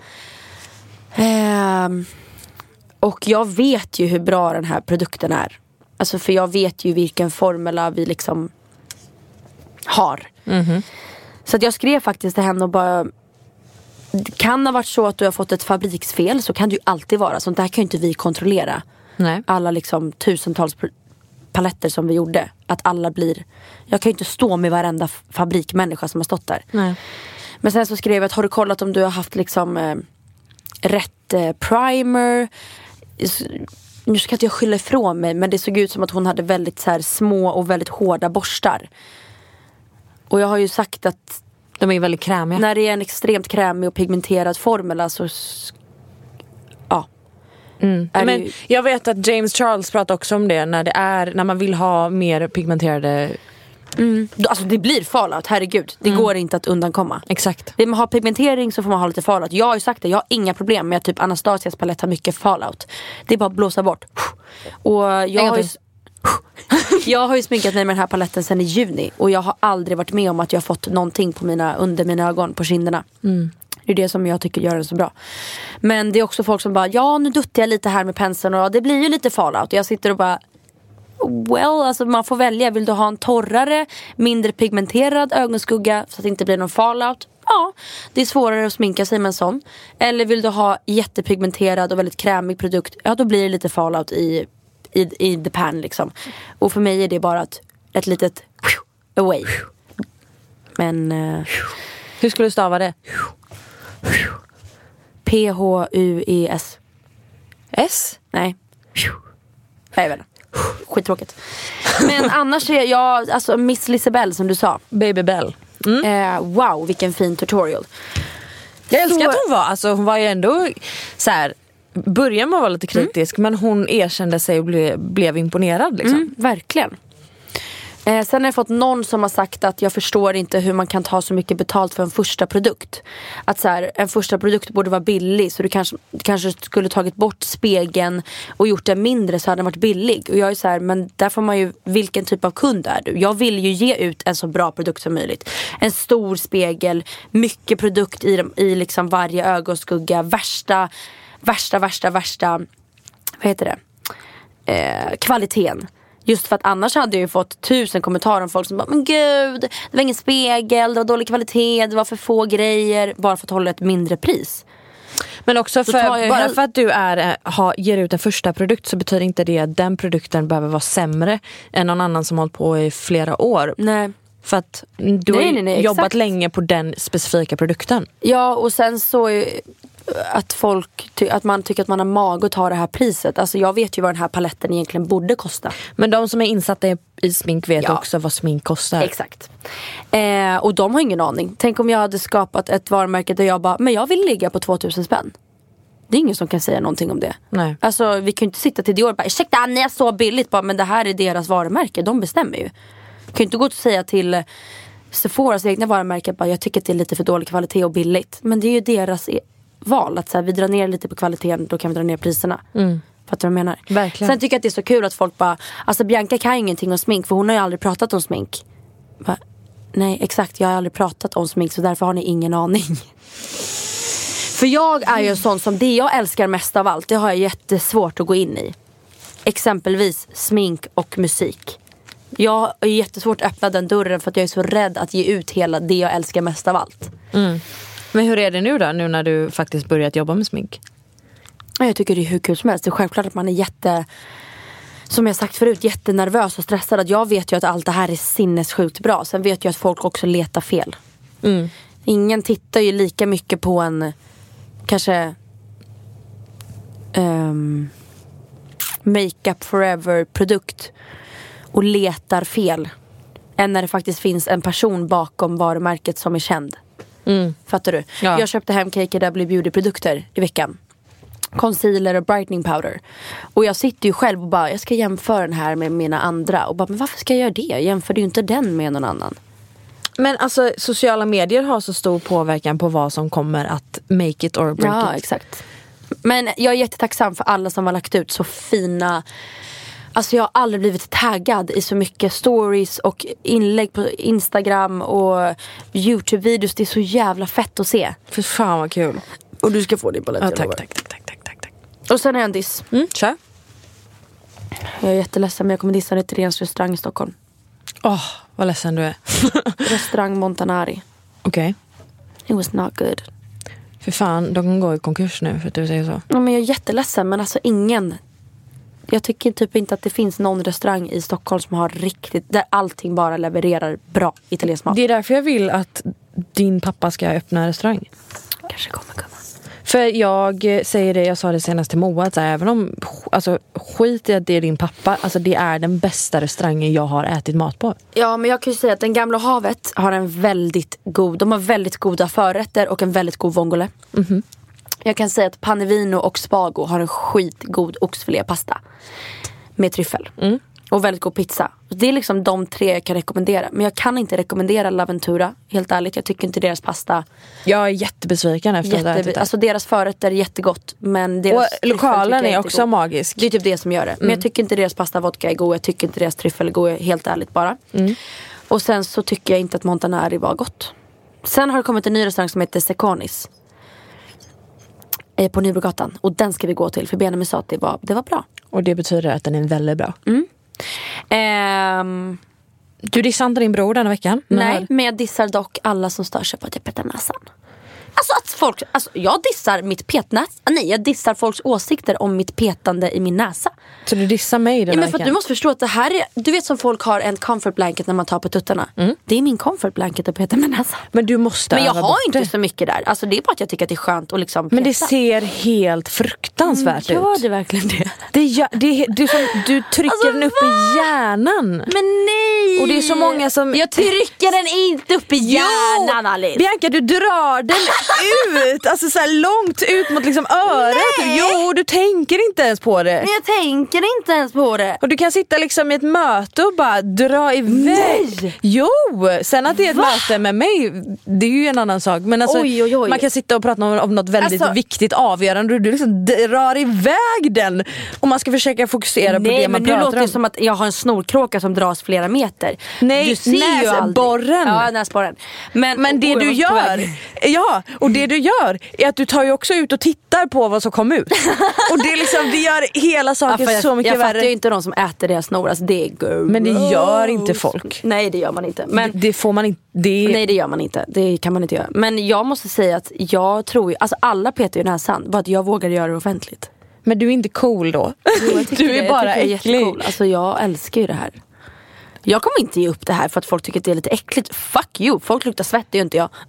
Ehm, och jag vet ju hur bra den här produkten är. Alltså för jag vet ju vilken formula vi liksom har. Mm-hmm. Så att jag skrev faktiskt till henne och bara... Det kan ha varit så att du har fått ett fabriksfel. Så kan det ju alltid vara. Sånt där kan ju inte vi kontrollera. Nej. Alla liksom tusentals paletter som vi gjorde. Att alla blir... Jag kan ju inte stå med varenda fabrikmänniska som har stått där. Nej. Men sen så skrev jag att har du kollat om du har haft liksom eh, rätt eh, primer. Nu ska inte jag skylla ifrån mig, men det såg ut som att hon hade väldigt så här små och väldigt hårda borstar. Och jag har ju sagt att de är väldigt krämiga. När det är en extremt krämig och pigmenterad formel så... Ja. Mm. Men ju... jag vet att James Charles pratar också om det när det är när man vill ha mer pigmenterade mm. Alltså det blir fallout, herregud. Det mm. går inte att undankomma. Exakt. Vill man ha pigmentering så får man ha lite fallout. Jag har ju sagt det, jag har inga problem med att typ Anastasias palett har mycket fallout. Det är bara att blåsa bort. Och jag har ju... jag har ju sminkat mig med den här paletten sedan i juni. Och jag har aldrig varit med om att jag har fått någonting på mina, under mina ögon, på kinderna. Mm. Det är det som jag tycker gör den så bra. Men det är också folk som bara, ja nu duttar jag lite här med penseln och det blir ju lite fallout. Och jag sitter och bara, Well, alltså man får välja. Vill du ha en torrare, mindre pigmenterad ögonskugga så att det inte blir någon fallout? Ja, det är svårare att sminka sig med en sån. Eller vill du ha jättepigmenterad och väldigt krämig produkt? Ja, då blir det lite fallout i, i, i the pan liksom. Och för mig är det bara ett, ett litet away. Men uh, hur skulle du stava det? P H U E S. S? Nej. Jag vet inte. Skittråkigt. Men annars är jag, alltså Miss Lisabelle som du sa. Baby Bell. Mm. Eh, wow, vilken fin tutorial. Jag älskar så... att hon var, alltså hon var ju ändå så här, början var lite kritisk mm. men hon erkände sig och ble, blev imponerad liksom. Mm, verkligen. Eh, sen har jag fått någon som har sagt att jag förstår inte hur man kan ta så mycket betalt för en första produkt. Att så här, en första produkt borde vara billig, så du kanske, kanske skulle tagit bort spegeln och gjort den mindre så hade den varit billig. Och jag är så här, men där får man ju, vilken typ av kund är du? Jag vill ju ge ut en så bra produkt som möjligt. En stor spegel, mycket produkt i, i liksom varje ögonskugga, värsta, värsta, värsta, värsta, vad heter det? Eh, kvaliteten. Just för att annars hade jag ju fått tusen kommentarer om folk som bara, men gud, det var ingen spegel, det var dålig kvalitet, det var för få grejer, bara för att hålla ett mindre pris. Men också för, bara hel... för att du är, ha, ger ut en första produkt så betyder inte det att den produkten behöver vara sämre än någon annan som har hållit på i flera år. Nej. För att du nej, har nej, nej, jobbat exakt. länge på den specifika produkten. Ja, och sen så att folk ty- att man tycker att man har mag att ta det här priset. Alltså jag vet ju vad den här paletten egentligen borde kosta. Men de som är insatta i, i smink vet ja. också vad smink kostar. Exakt. Eh, och de har ingen aning. Tänk om jag hade skapat ett varumärke där jag bara, men jag vill ligga på tvåtusen spänn. Det är ingen som kan säga någonting om det. Nej. Alltså vi kan ju inte sitta till Dior och bara, ursäkta, ni är så billigt. Bara, men det här är deras varumärke, de bestämmer ju. Du kan ju inte gå och säga till Sephoras egna varumärke bara, jag tycker att det är lite för dålig kvalitet och billigt. Men det är ju deras val att så här, vi drar ner lite på kvaliteten, då kan vi dra ner priserna. Mm. Fattar du vad jag menar? Verkligen. Sen tycker jag att det är så kul att folk bara, alltså Bianca kan ju ingenting om smink, för hon har ju aldrig pratat om smink. Va? Nej, exakt, jag har aldrig pratat om smink, så därför har ni ingen aning. För jag är ju en sån som, det jag älskar mest av allt, det har jag jättesvårt att gå in i. Exempelvis smink och musik. Jag är jättesvårt att öppna den dörren för att jag är så rädd att ge ut hela det jag älskar mest av allt. Mm. Men hur är det nu då, nu när du faktiskt börjat jobba med smink? Jag tycker det är hur kul som helst. Det är självklart att man är jätte, som jag sagt förut, jättenervös och stressad. Att jag vet ju att allt det här är sinnessjukt bra. Sen vet jag att folk också letar fel. Mm. Ingen tittar ju lika mycket på en kanske um, Makeup Forever produkt och letar fel än när det faktiskt finns en person bakom varumärket som är känd. Mm. Fattar du? Ja. Jag köpte hem K K W Beauty-produkter i veckan. Concealer och brightening powder. Och jag sitter ju själv och bara, jag ska jämföra den här med mina andra. Och bara, men varför ska jag göra det? Jag jämför ju inte den med någon annan. Men alltså, sociala medier har så stor påverkan på vad som kommer att make it or break ja, it. Exakt. Men jag är jättetacksam för alla som har lagt ut så fina... Alltså jag har aldrig blivit taggad i så mycket stories och inlägg på Instagram och YouTube-videos. Det är så jävla fett att se. För fan vad kul. Och du ska få din palett. Ja, tack, tack, tack, tack, tack, tack, tack. Och sen är jag en diss. Mm, kör. Jag är jätteledsen, men jag kommer dissa en italiensk restaurang i Stockholm. Åh, oh, vad ledsen du är. Restaurang Montanari. Okej. Okay. It was not good. För fan, de kan gå i konkurs nu för att du säger så. Ja, men jag är jätteledsen, men alltså ingen... Jag tycker typ inte att det finns någon restaurang i Stockholm som har riktigt, där allting bara levererar bra italiensk mat. Det är därför jag vill att din pappa ska öppna restaurang. Kanske kommer komma. För jag säger det, jag sa det senast till Moa, att så här, även om, alltså skit i att det är din pappa, alltså det är den bästa restaurangen jag har ätit mat på. Ja, men jag kan ju säga att den Gamla havet har en väldigt god, de har väldigt goda förrätter och en väldigt god vongole. Mm-hmm. Jag kan säga att Panevino och Spago har en skitgod oxfilépasta med tryffel. Mm. Och väldigt god pizza. Det är liksom de tre jag kan rekommendera. Men jag kan inte rekommendera L'Aventura, helt ärligt. Jag tycker inte deras pasta... Jag är jättebesviken efter Jätte... att ha ätit det. Alltså deras förrätter är jättegott. Men deras och lokalen är, är också magisk. Det är typ det som gör det. Mm. Men jag tycker inte deras pasta vodka är god. Jag tycker inte deras tryffel är god, helt ärligt bara. Mm. Och sen så tycker jag inte att Montanari var gott. Sen har det kommit en ny restaurang som heter Seconis. På Nybrogatan. Och den ska vi gå till. För Benjamin sa att det var, det var bra. Och det betyder att den är väldigt bra. Mm. Ehm, Du dissar inte din bror denna veckan? nej, men jag dissar dock alla som stör sig på att jag petar näsan. Alltså att folk, alltså jag dissar mitt petnäs, nej jag dissar folks åsikter om mitt petande i min näsa. Så du dissar mig den Ja, men veckan? för att du måste förstå att det här är, du vet som folk har en comfort blanket när man tar på tuttarna. Mm. Det är min comfort blanket att peta med näsan. Men du måste Men jag öva har bort inte det. så mycket där. Alltså det är bara att jag tycker att det är skönt att liksom peta. Men det ser helt fruktansvärt mm, ut. Gör det verkligen det? Det, gör, det, det är som, du trycker Alltså, den upp i hjärnan. Men nej! Och det är så många som... Jag trycker den inte upp i hjärnan, Alice. Bianca, du drar den ut. Alltså så här långt ut mot liksom örat. Nej. Jo, du tänker inte ens på det. Men jag tänker inte ens på det. Och du kan sitta liksom i ett möte och bara dra iväg. Nej. Jo, sen att det är ett Va? möte med mig, det är ju en annan sak. Men alltså, Oj, oj, oj. man kan sitta och prata om, om något väldigt Alltså- viktigt avgörande och du liksom drar iväg den. Och man ska försöka fokusera på Nej, det man men nu pratar låter om. det som att jag har en snorkråka som dras flera meter. Nej, du ser ju aldrig. näsborren. Ja, näsborren. Men, Men det och- du och jag var på gör, väg. ja, och det du gör är att du tar ju också ut och tittar på vad som kom ut. Och det, är liksom, det gör hela Ja, saken för jag, så mycket jag fattar värre. ju inte de som äter deras snor, alltså det är gross. Men det gör inte folk. Nej, det gör man inte. Men det får man inte. Det är... nej, det gör man inte. Det kan man inte göra. Men jag måste säga att jag tror ju, alltså alla petar ju näsan, bara att jag vågar göra det offentligt. Men du är inte cool då. Jo, jag tycker Du är det. bara jag tycker det är äcklig. jättecool. Alltså jag älskar ju det här. Jag kommer inte ge upp det här för att folk tycker att det är lite äckligt. Fuck you, folk luktar svett, det är ju inte jag.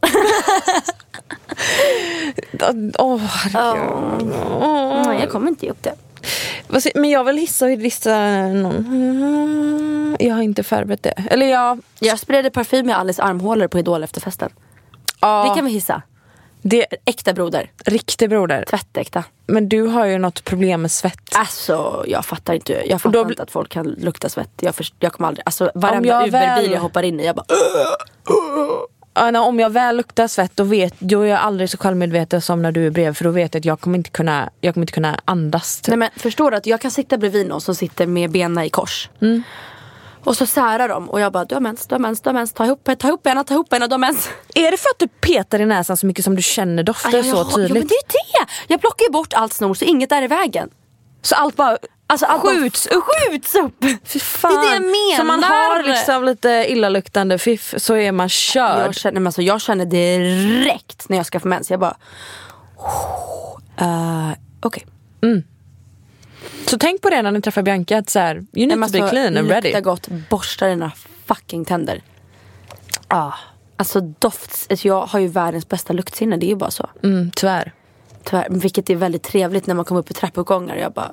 Åh, herregud. Oh. Nej, jag kommer inte ge upp det. Vad säger- Men jag vill hissa och hissa någon. Jag har inte förberett det. Eller jag... Jag spred parfym i Alice armhålor på Idol efter festen. Ja, Det kan vi hissa. det är Äkta broder. riktig broder. Tvättäkta. Men du har ju något problem med svett. Alltså, jag fattar inte. Jag fattar då bl- inte att folk kan lukta svett. Jag, först, jag kommer aldrig... Alltså, varenda jag Uberbil väl- jag hoppar in i, jag bara... Ja, när- om jag väl luktar svett då, vet, då är jag aldrig så självmedveten som när du är bredvid. För då vet jag att jag kommer inte kunna, jag kommer inte kunna andas. Typ. Nej, men förstår du att jag kan sitta bredvid någon som sitter med benen i kors. Mm. Och så särar de. Och jag bara, du har mens, du har mens, du har mens. Ta ihop, ta ihop benen, ta ihop benen, du har mens. Är det för att du petar i näsan så mycket som du känner dofter Aj, så jag- tydligt? Jo, men det är det. Jag plockar ju bort allt snor så inget är i vägen. Så allt bara Alltså, allt bara skjuts upp. skjuts upp. Fy fan. Det är det jag menar. Så man har liksom lite illaluktande fiff så är man körd. Jag känner, men alltså, jag känner direkt när jag ska få mens. Jag bara... Uh, Okej. Mm. Så tänk på det när ni träffar Bianca att så här, you need to be clean and ready. Lukta gott, borsta dina fucking tänder. Ah. Alltså doft, alltså, jag har ju världens bästa luktsinne, det är ju bara så. Mm, tyvärr. Tyvärr, vilket är väldigt trevligt när man kommer upp i trappuppgångar och jag bara...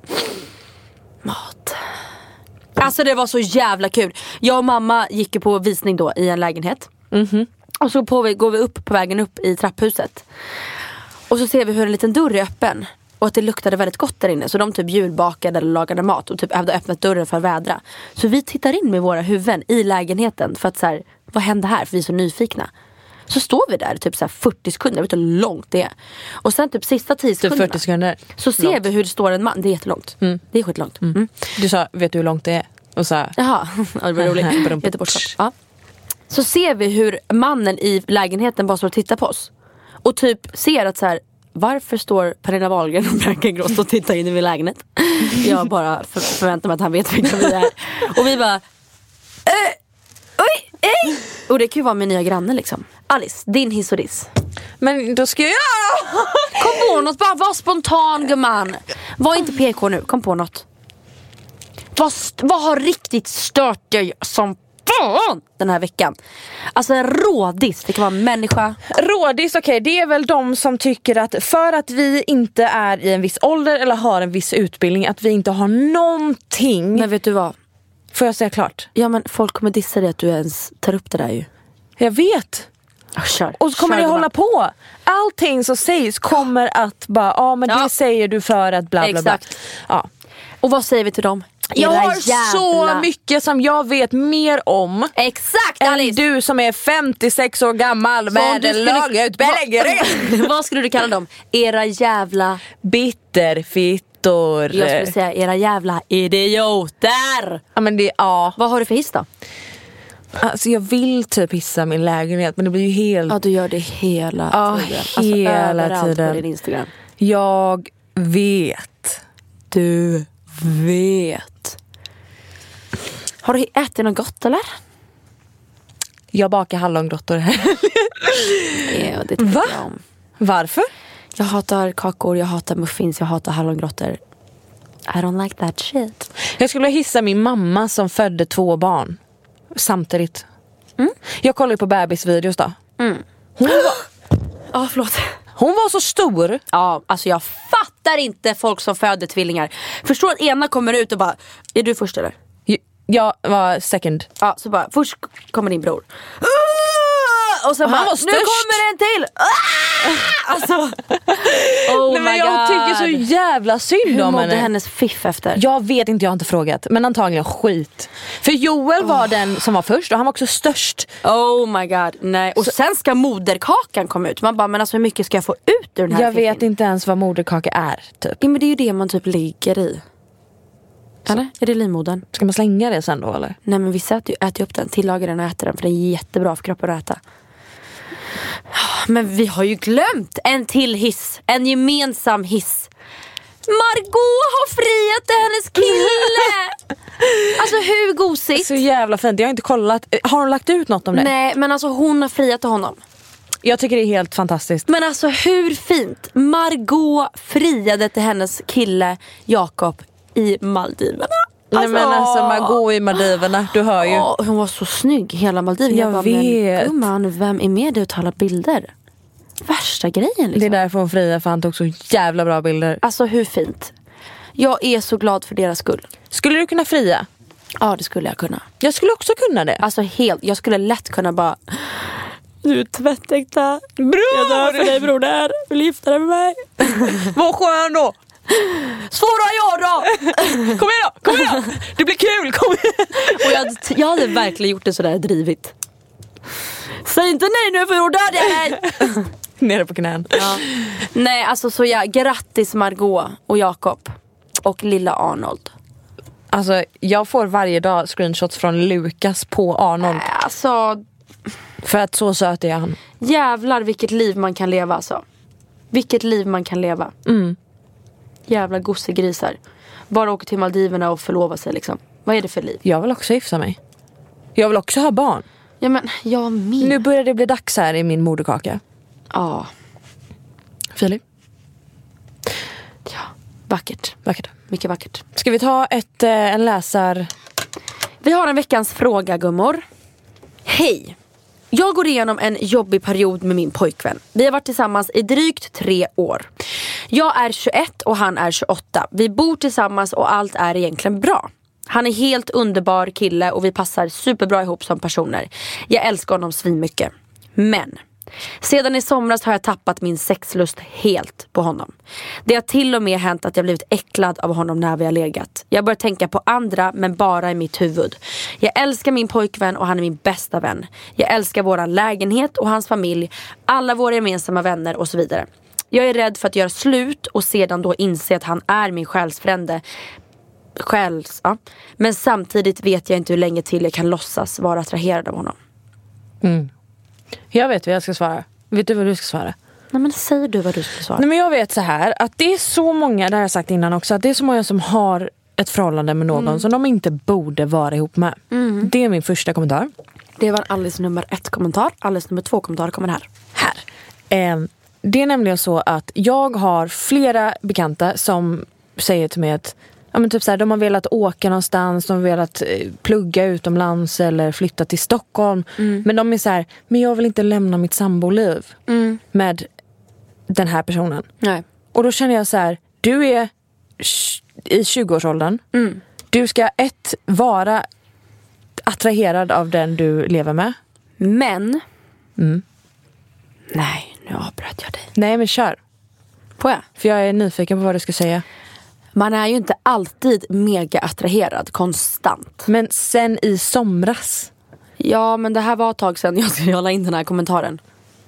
Mat. Alltså det var så jävla kul. Jag och mamma gick ju på visning då i en lägenhet. Mm-hmm. Och så på, går vi upp på vägen upp i trapphuset. Och så ser vi hur en liten dörr är öppen. Och att det luktade väldigt gott där inne. Så de typ julbakade eller lagade mat. Och typ hade öppnat dörren för att vädra. Så vi tittar in med våra huvuden i lägenheten. För att så här, vad hände här? För vi är så nyfikna. Så står vi där typ så här fyrtio sekunder. Jag vet inte hur långt det är. Och sen typ sista tio Typ sekunderna. fyrtio sekunder. Så ser Långt. vi hur det står en man. Det är jättelångt. Mm. Det är skitlångt. Mm. Du sa, vet du hur långt det är? Och så, Jaha, ja, det var roligt. Göteborgsskap. Ja. Så ser vi hur mannen i lägenheten bara står och tittar på oss. Och typ ser att så här, varför står Pernilla Wahlgren och Bianca Ingrosso och tittar in i min lägenhet? Jag bara för, förväntar mig att han vet vilka vi är. Och vi bara äh, oj, ej. Och det kan ju vara min nya granne liksom. Alice, din hiss och diss. men då ska jag... Kom på något, bara var spontan gumman. Var inte P K nu, kom på något. Vad, st- vad har riktigt stört dig som fan den här veckan? Alltså en rådiss, det kan vara en människa. Rådis, okej, okay, det är väl de som tycker att för att vi inte är i en viss ålder eller har en viss utbildning, att vi inte har någonting. Men vet du vad? Får jag säga klart? Ja, men folk kommer dissa dig att du ens tar upp det där ju. Jag vet. Oh, kör. Och så kommer Kör, det gumman. hålla på. Allting som sägs kommer att bara, ja men Ja. det säger du för att bla bla bla. Exakt. Ja. Och vad säger vi till dem? Jag Era har jävla- så mycket som jag vet mer om Exakt, än Alice. du som är femtiosex år gammal Så om med du en skulle- lång utbildning. vad, vad skulle du kalla dem? Era jävla... Bitterfittor. Jag skulle säga era jävla idioter. Ja men det, ja. Vad har du för hiss då? Alltså jag vill typ hissa min lägenhet men det blir ju helt... Ja, du gör det hela Ja, tiden. Alltså, hela överallt tiden. på din Instagram. Jag vet. Du vet. Har du ätit något gott eller? Jag bakar hallongrottor här. Ja, det tycker Va? jag om. Varför? Jag hatar kakor, jag hatar muffins, jag hatar hallongrottor. I don't like that shit. Jag skulle hissa min mamma som födde två barn samtidigt. Mm. Jag kollade på bebisvideos då. Mm. Hon, var, Ja, förlåt. hon var så stor. Ja, alltså jag fattar inte folk som föder tvillingar. Förstår att ena kommer ut och bara, är du först eller? Jag var second. Ja, så bara, först kommer din bror. Och sen Och han bara, var nu störst. kommer en till. Alltså, oh Nej, men my jag God. tycker så jävla synd Hur om mådde henne. hennes fiff efter? Jag vet inte, jag har inte frågat. Men antagligen skit. För Joel var den som var först och han var också störst. Oh my God, nej. Och sen ska moderkakan komma ut. Man bara, men alltså hur mycket ska jag få ut ur den här Jag vet fiffen? inte ens vad moderkaka är typ. Ja, men det är ju det man typ ligger i. Eller? Är det livmodern? Ska man slänga det sen då eller? Nej, men vissa äter, ju- äter ju upp den, tillagar den och äter den. För den är jättebra för kroppen att äta. Men vi har ju glömt en till hiss. En gemensam hiss. Margot har friat till hennes kille. Alltså hur gosigt? Så jävla fint, jag har inte kollat. Har hon lagt ut något om det? Nej, men alltså hon har friat till honom. Jag tycker det är helt fantastiskt. Men alltså hur fint. Margot friade till hennes kille Jakob i Maldiverna. Nej men alltså Margot i Maldiverna, du hör ju. Åh, hon var så snygg hela Maldiverna. Jag bara, vet. Men gumman, vem är med dig och tar alla bilder? Värsta grejen liksom. Det är därför hon friar, för han tog så jävla bra bilder. Alltså hur fint. Jag är så glad för deras skull. Skulle du kunna fria? Ja, det skulle jag kunna. Jag skulle också kunna det. Alltså helt, jag skulle lätt kunna bara, du är tvättäkta. Bror! Jag dör för dig broder. Vill du gifta dig med mig? Vad skön då! Svara ja då! Kom igen då, kom igen då! Det blir kul, kom igen! Och jag, jag hade verkligen gjort det sådär drivigt. Säg inte nej nu för jag dör dig! Nere på knän. Ja. Nej, alltså så ja, grattis Margot och Jakob. Och lilla Arnold. Alltså jag får varje dag screenshots från Lukas på Arnold. Alltså, För att så söt är han. jävlar vilket liv man kan leva alltså. Vilket liv man kan leva. Mm. Jävla gossegrisar. Bara åka till Maldiverna och förlova sig liksom. Vad är det för liv? Jag vill också gifta mig. Jag vill också ha barn. Ja men, jag med. Nu börjar det bli dags här i min moderkaka. Ja. Filip, Ja, vackert. vackert. Mycket vackert. Ska vi ta ett, eh, en läsar... Vi har en veckans fråga, gummor. Hej! Jag går igenom en jobbig period med min pojkvän. Vi har varit tillsammans i drygt tre år. Jag är tjugoett och han är tjugoåtta. Vi bor tillsammans och allt är egentligen bra. Han är helt underbar kille och vi passar superbra ihop som personer. Jag älskar honom svinmycket. Men sedan i somras har jag tappat min sexlust helt på honom. Det har till och med hänt att jag blivit äcklad av honom när vi har legat. Jag börjar tänka på andra men bara i mitt huvud. Jag älskar min pojkvän och han är min bästa vän. Jag älskar våran lägenhet och hans familj, alla våra gemensamma vänner och så vidare. Jag är rädd för att göra slut och sedan då inse att han är min själsfrände. Själs, ja. Men samtidigt vet jag inte hur länge till jag kan låtsas vara attraherad av honom. Mm. Jag vet vad jag ska svara. Vet du vad du ska svara? Nej men säger du vad du skulle svara? Nej men jag vet så här att det är så många, det har jag sagt innan också, att det är så många som har ett förhållande med någon mm. som de inte borde vara ihop med. Mm. Det är min första kommentar. Det var Alice nummer ett kommentar. Alice nummer två kommentar kommer här. Här. Eh, det är nämligen så att jag har flera bekanta som säger till mig att ja, men typ så här, de har velat åka någonstans, de har velat eh, plugga utomlands eller flytta till Stockholm. Mm. Men de är så här, men jag vill inte lämna mitt samboliv mm. med den här personen. Nej. Och då känner jag så här, du är i tjugoårsåldern. Mm. Du ska ett, vara attraherad av den du lever med. Men mm. nej, nu avbröt jag dig. Nej, men kör. Får jag? För jag är nyfiken på vad du ska säga. Man är ju inte alltid mega attraherad, konstant. Men sen i somras. Ja, men det här var ett tag sedan jag skulle la in den här kommentaren.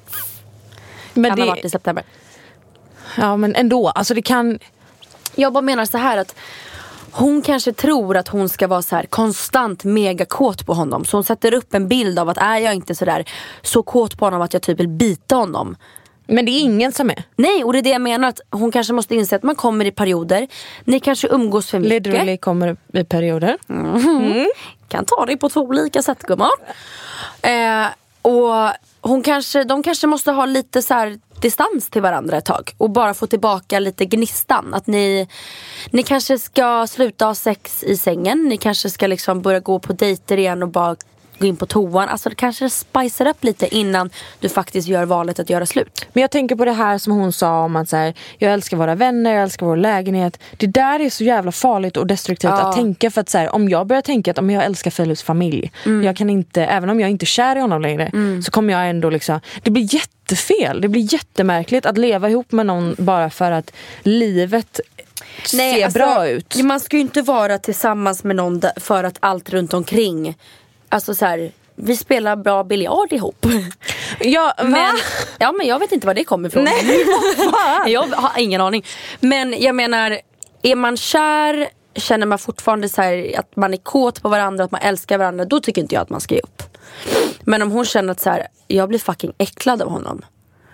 Men kan det ha varit i september. Ja, men ändå, alltså det kan. Jag bara menar så här att hon kanske tror att hon ska vara så här konstant mega kåt på honom. Så hon sätter upp en bild av att är jag inte så där så kåt på honom att jag typ vill bita honom. Men det är ingen som är. Nej, och det är det jag menar, att hon kanske måste inse att man kommer i perioder. Ni kanske umgås för mycket. Literally kommer i perioder. Mm. Mm. Kan ta det på två olika sätt, gumman. Eh, och hon kanske, de kanske måste ha lite så här distans till varandra ett tag. Och bara få tillbaka lite gnistan. Att ni, ni kanske ska sluta ha sex i sängen. Ni kanske ska liksom börja gå på dejter igen och bara gå in på toan. Alltså det kanske spicer upp lite innan du faktiskt gör valet att göra slut. Men jag tänker på det här som hon sa om att så här, jag älskar våra vänner, jag älskar vår lägenhet. Det där är så jävla farligt och destruktivt ja. att tänka. För att så här, om jag börjar tänka att om jag älskar Philips familj, mm. jag kan inte, även om jag inte är kär i honom längre, mm. så kommer jag ändå liksom, det blir jättefel. Det blir jättemärkligt att leva ihop med någon bara för att livet Nej, ser alltså, bra ut. Man ska ju inte vara tillsammans med någon för att allt runt omkring. Alltså så här, vi spelar bra biljard ihop. Ja, men, ja, men jag vet inte var det kommer ifrån. Nej, jag har ingen aning. Men jag menar, är man kär, känner man fortfarande så här att man är kåt på varandra, att man älskar varandra, då tycker inte jag att man ska ge upp. Men om hon känner att så här, jag blir fucking äcklad av honom.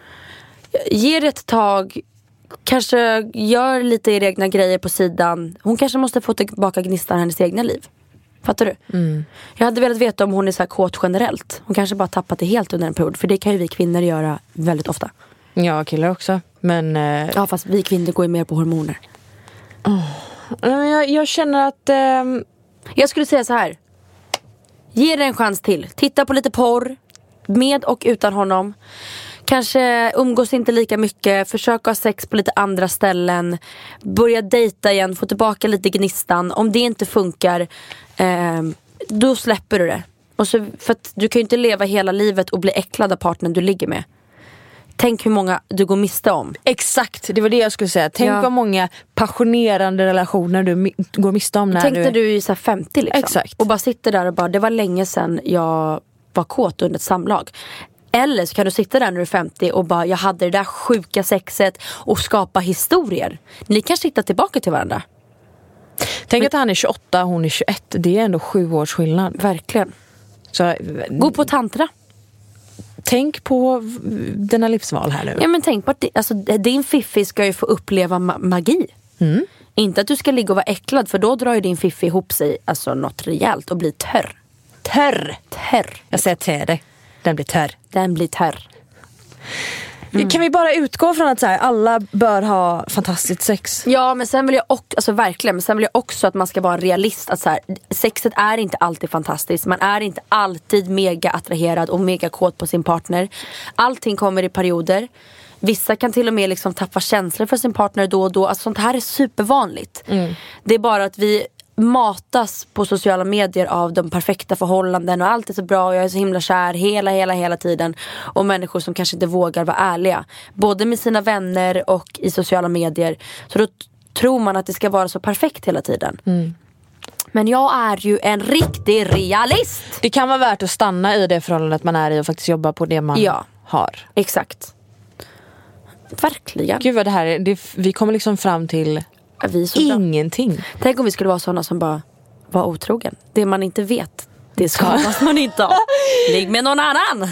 Ge det ett tag, kanske gör lite egna grejer på sidan. Hon kanske måste få tillbaka gnistan i hennes egna liv. Fattar du? Mm. Jag hade velat veta om hon är så här kåt generellt. Hon kanske bara tappat det helt under en period. För det kan ju vi kvinnor göra väldigt ofta. Ja, killar också. Men, eh... ja, fast vi kvinnor går ju mer på hormoner. Oh. Jag, jag känner att... Eh... Jag skulle säga så här. Ge det en chans till. Titta på lite porr. Med och utan honom. Kanske umgås inte lika mycket. Försök ha sex på lite andra ställen. Börja dejta igen. Få tillbaka lite gnistan. Om det inte funkar, eh, då släpper du det. Och så, för att du kan ju inte leva hela livet och bli äcklad av partnern du ligger med. Tänk hur många du går miste om. Exakt, det var det jag skulle säga. Tänk ja. vad många passionerande relationer du mi- går miste om när Tänk du... när du är så här femtio liksom. Exakt. Och bara sitter där och bara, det var länge sedan jag var kåt under ett samlag. Eller så kan du sitta där när du är femtio och bara, jag hade det där sjuka sexet och skapa historier. Ni kan sitta tillbaka till varandra. Tänk Men, att han är tjugoåtta och hon är tjugoett. Det är ändå sju års skillnad. Verkligen. Så, gå på tantra. Tänk på dina livsval här nu. Ja, men tänk på att det, alltså, din fiffi ska ju få uppleva ma- magi. Mm. Inte att du ska ligga och vara äcklad, för då drar ju din fiffi ihop sig alltså något rejält och blir törr. Törr. Törr. Jag säger till dig. Den blir törr. Den blir törr. Mm. Kan vi bara utgå från att så här, alla bör ha fantastiskt sex? Ja, men sen vill jag också, alltså verkligen, men sen vill jag också att man ska vara en realist. Att så här, sexet är inte alltid fantastiskt. Man är inte alltid mega attraherad och mega kåt på sin partner. Allting kommer i perioder. Vissa kan till och med liksom tappa känslor för sin partner då och då. Alltså sånt här är supervanligt. Mm. Det är bara att vi matas på sociala medier av de perfekta förhållanden och allt är så bra, jag är så himla kär hela, hela, hela tiden, och människor som kanske inte vågar vara ärliga både med sina vänner och i sociala medier, så då t- tror man att det ska vara så perfekt hela tiden. Mm. Men jag är ju en riktig realist. Det kan vara värt att stanna i det förhållandet man är i och faktiskt jobba på det man ja, har. Exakt. Verkligen. Gud vad det här är, det, vi kommer liksom fram till ingenting. Bra. Tänk om vi skulle vara sådana som bara var otrogen. Det man inte vet, det skadas man inte av. Ligg med någon annan.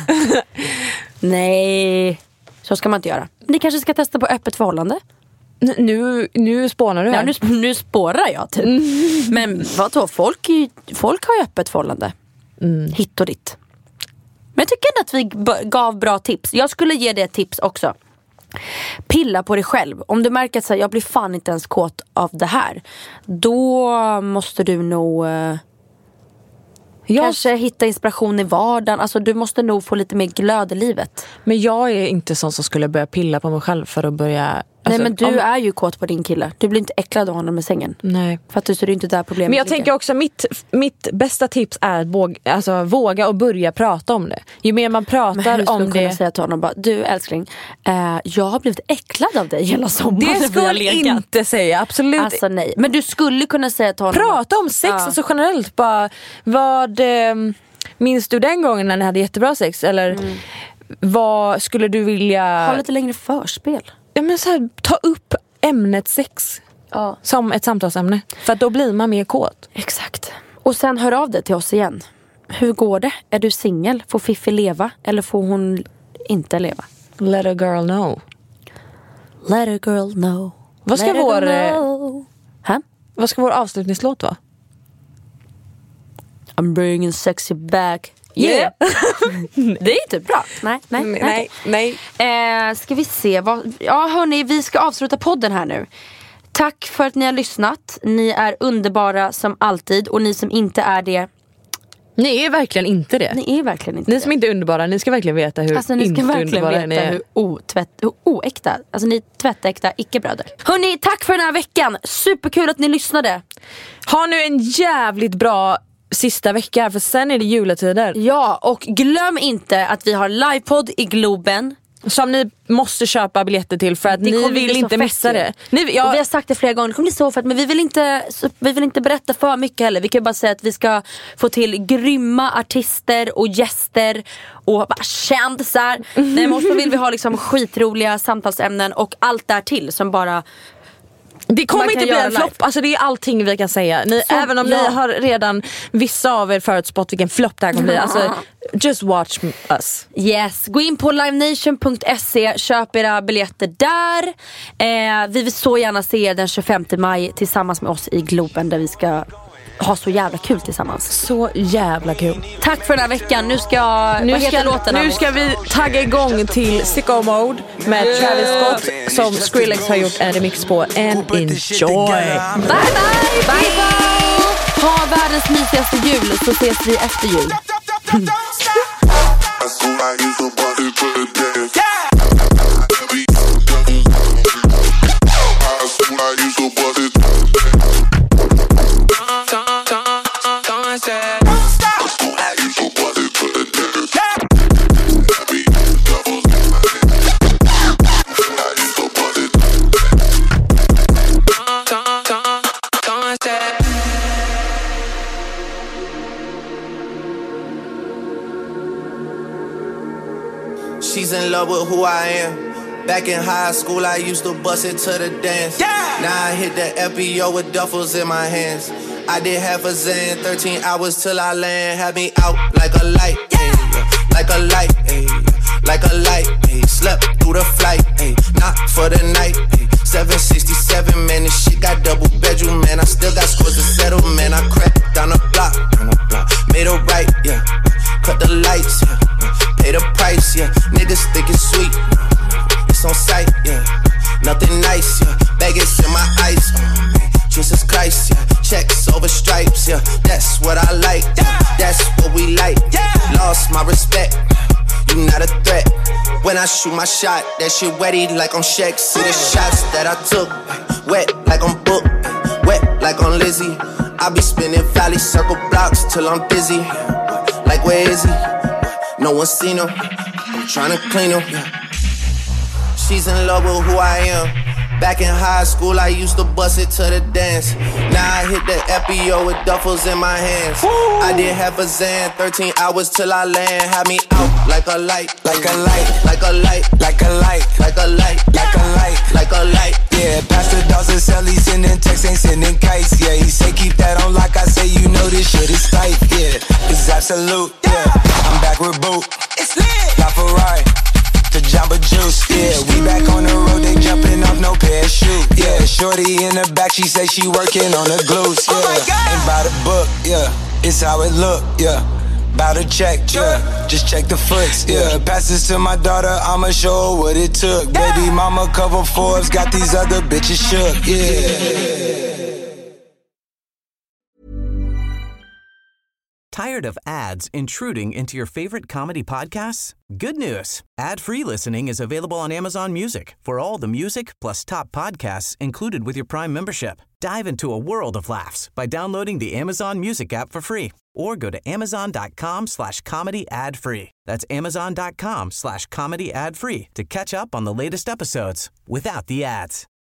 Nej, så ska man inte göra. Ni kanske ska testa på öppet förhållande. N- nu, nu spånar du här. Ja, nu, nu spårar jag typ. Mm. Men vadå, folk, folk har ju öppet förhållande. Mm. Hit och dit. Men jag tycker att vi b- gav bra tips. Jag skulle ge det ett tips också. Pilla på dig själv. Om du märker att så här, jag blir fan inte ens kåt av det här, då måste du nog eh, jag... kanske hitta inspiration i vardagen. Alltså du måste nog få lite mer glöd i livet. Men jag är inte sån som skulle börja pilla på mig själv för att börja... Alltså, nej, men du om... är ju kåt på din kille. Du blir inte äcklad av honom i sängen. Nej. För att du ser inte där problemet. Men jag ligger. tänker också, mitt, mitt bästa tips är att våga, alltså, våga och börja prata om det. Ju mer man pratar om det... kunna säga till honom bara, du älskling, eh, jag har blivit äcklad av dig hela sommaren. Det skulle jag inte säga, absolut. Alltså nej. Men du skulle kunna säga till honom... Prata om sex, ja. Alltså generellt. Bara, vad... Eh, minns du den gången när ni hade jättebra sex? Eller mm. vad skulle du vilja... Ha lite längre förspel. Ja, men så här, ta upp ämnet sex ja. Som ett samtalsämne. För att då blir man mer kåt. Exakt. Och sen hör av dig till oss igen. Hur går det? Är du singel? Får Fiffi leva? Eller får hon inte leva? Let a girl know. Let a girl know. Vad ska Let vår Hä? Vad ska vår avslutningslåt vara? I'm bringing sexy back. Yeah. Det är typ bra. Nej, nej, nej, nej. nej. Eh, ska vi se vad... Ja hörni, vi ska avsluta podden här nu. Tack för att ni har lyssnat. Ni är underbara som alltid. Och ni som inte är det, ni är verkligen inte det. Ni är verkligen inte Ni det. som inte är underbara, ni ska verkligen veta hur alltså, ni ska inte verkligen underbara veta ni är. hur, otvätt, hur oäkta. Alltså ni är tvättäkta icke-bröder. Hörni, tack för den här veckan. Superkul att ni lyssnade. Ha nu en jävligt bra sista vecka, för sen är det juletider. Ja, och glöm inte att vi har livepodd i Globen som ni måste köpa biljetter till, för att det ni vill inte missa det. Ni, ja. Och vi har sagt det flera gånger, det kommer bli så fett, men vi vill, inte, vi vill inte berätta för mycket heller. Vi kan bara säga att vi ska få till grymma artister och gäster och bara kändisar. Nej, men också vill vi ha liksom skitroliga samtalsämnen och allt där till som bara... Det kommer inte bli en flopp, alltså det är allting vi kan säga ni, så, även om ja. ni har redan vissa av er förutspått vilken flopp det här kommer bli, alltså just watch us. Yes, gå in på livenation punkt se, köp era biljetter där. eh, Vi vill så gärna se er den tjugofemte maj tillsammans med oss i Globen, där vi ska ha så jävla kul tillsammans. Så jävla kul. Tack för den här veckan. Nu ska, nu vad heter ska, låten? Nu ska vi tagga igång till Sicko Mode med Travis Scott, som Skrillex har gjort en remix på. And enjoy. Bye bye, bye bye. Ha världens mysigaste jul, så ses vi efter jul. She's in love with who I am. Back in high school, I used to bust it to the dance. Yeah. Now I hit the F B O with duffels in my hands. I did half a zan, thirteen hours till I land. Had me out like a light, yeah. Like a light, ay. Like a light, ay. Slept through the flight, ay. Not for the night, ay. seven sixty-seven, man, this shit got double bedroom, man. I still got scores to settle, man. I crept down the block, down the block. Made a right, yeah. Cut the lights, yeah. Pay the price, yeah. Niggas think it's sweet, it's on sight, yeah. Nothing nice, yeah. Baguettes in my ice, oh, man. Jesus Christ, yeah. Checks over stripes, yeah. That's what I like, yeah. That's what we like, yeah. Lost my respect, you not a threat. When I shoot my shot, that shit wetty like on Shaq. See the shots that I took, wet like on Book, wet like on Lizzie. I be spinning valley circle blocks till I'm dizzy. Like where is he? No one seen him. I'm tryna clean him. She's in love with who I am. Back in high school, I used to bust it to the dance. Now I hit the F B O with duffels in my hands. Woo! I did half a zan, thirteen hours till I land. Had me out like a light, like a light, like a light, like a light, like a light, like a light, like a light. Yeah, Pastor Dawson sell, he sending texts, ain't sending kites. Yeah, he say keep that on like I say, you know this shit is tight. Yeah, it's absolute. Yeah, I'm back with Boot. It's lit. La Ferrari. The Jamba Juice, yeah. We back on the road, they jumping off no parachute. Yeah, shorty in the back, she say she working on the glutes. Yeah, oh my God. Ain't by the book, yeah. It's how it look, yeah. Bout to check, yeah. Just check the foots, yeah. Pass this to my daughter, I'ma show her what it took. Yeah. Baby mama cover Forbes, got these other bitches shook, yeah. Tired of ads intruding into your favorite comedy podcasts? Good news. Ad-free listening is available on Amazon Music for all the music plus top podcasts included with your Prime membership. Dive into a world of laughs by downloading the Amazon Music app for free or go to amazon.com slash comedy ad free. That's amazon.com slash comedy ad free to catch up on the latest episodes without the ads.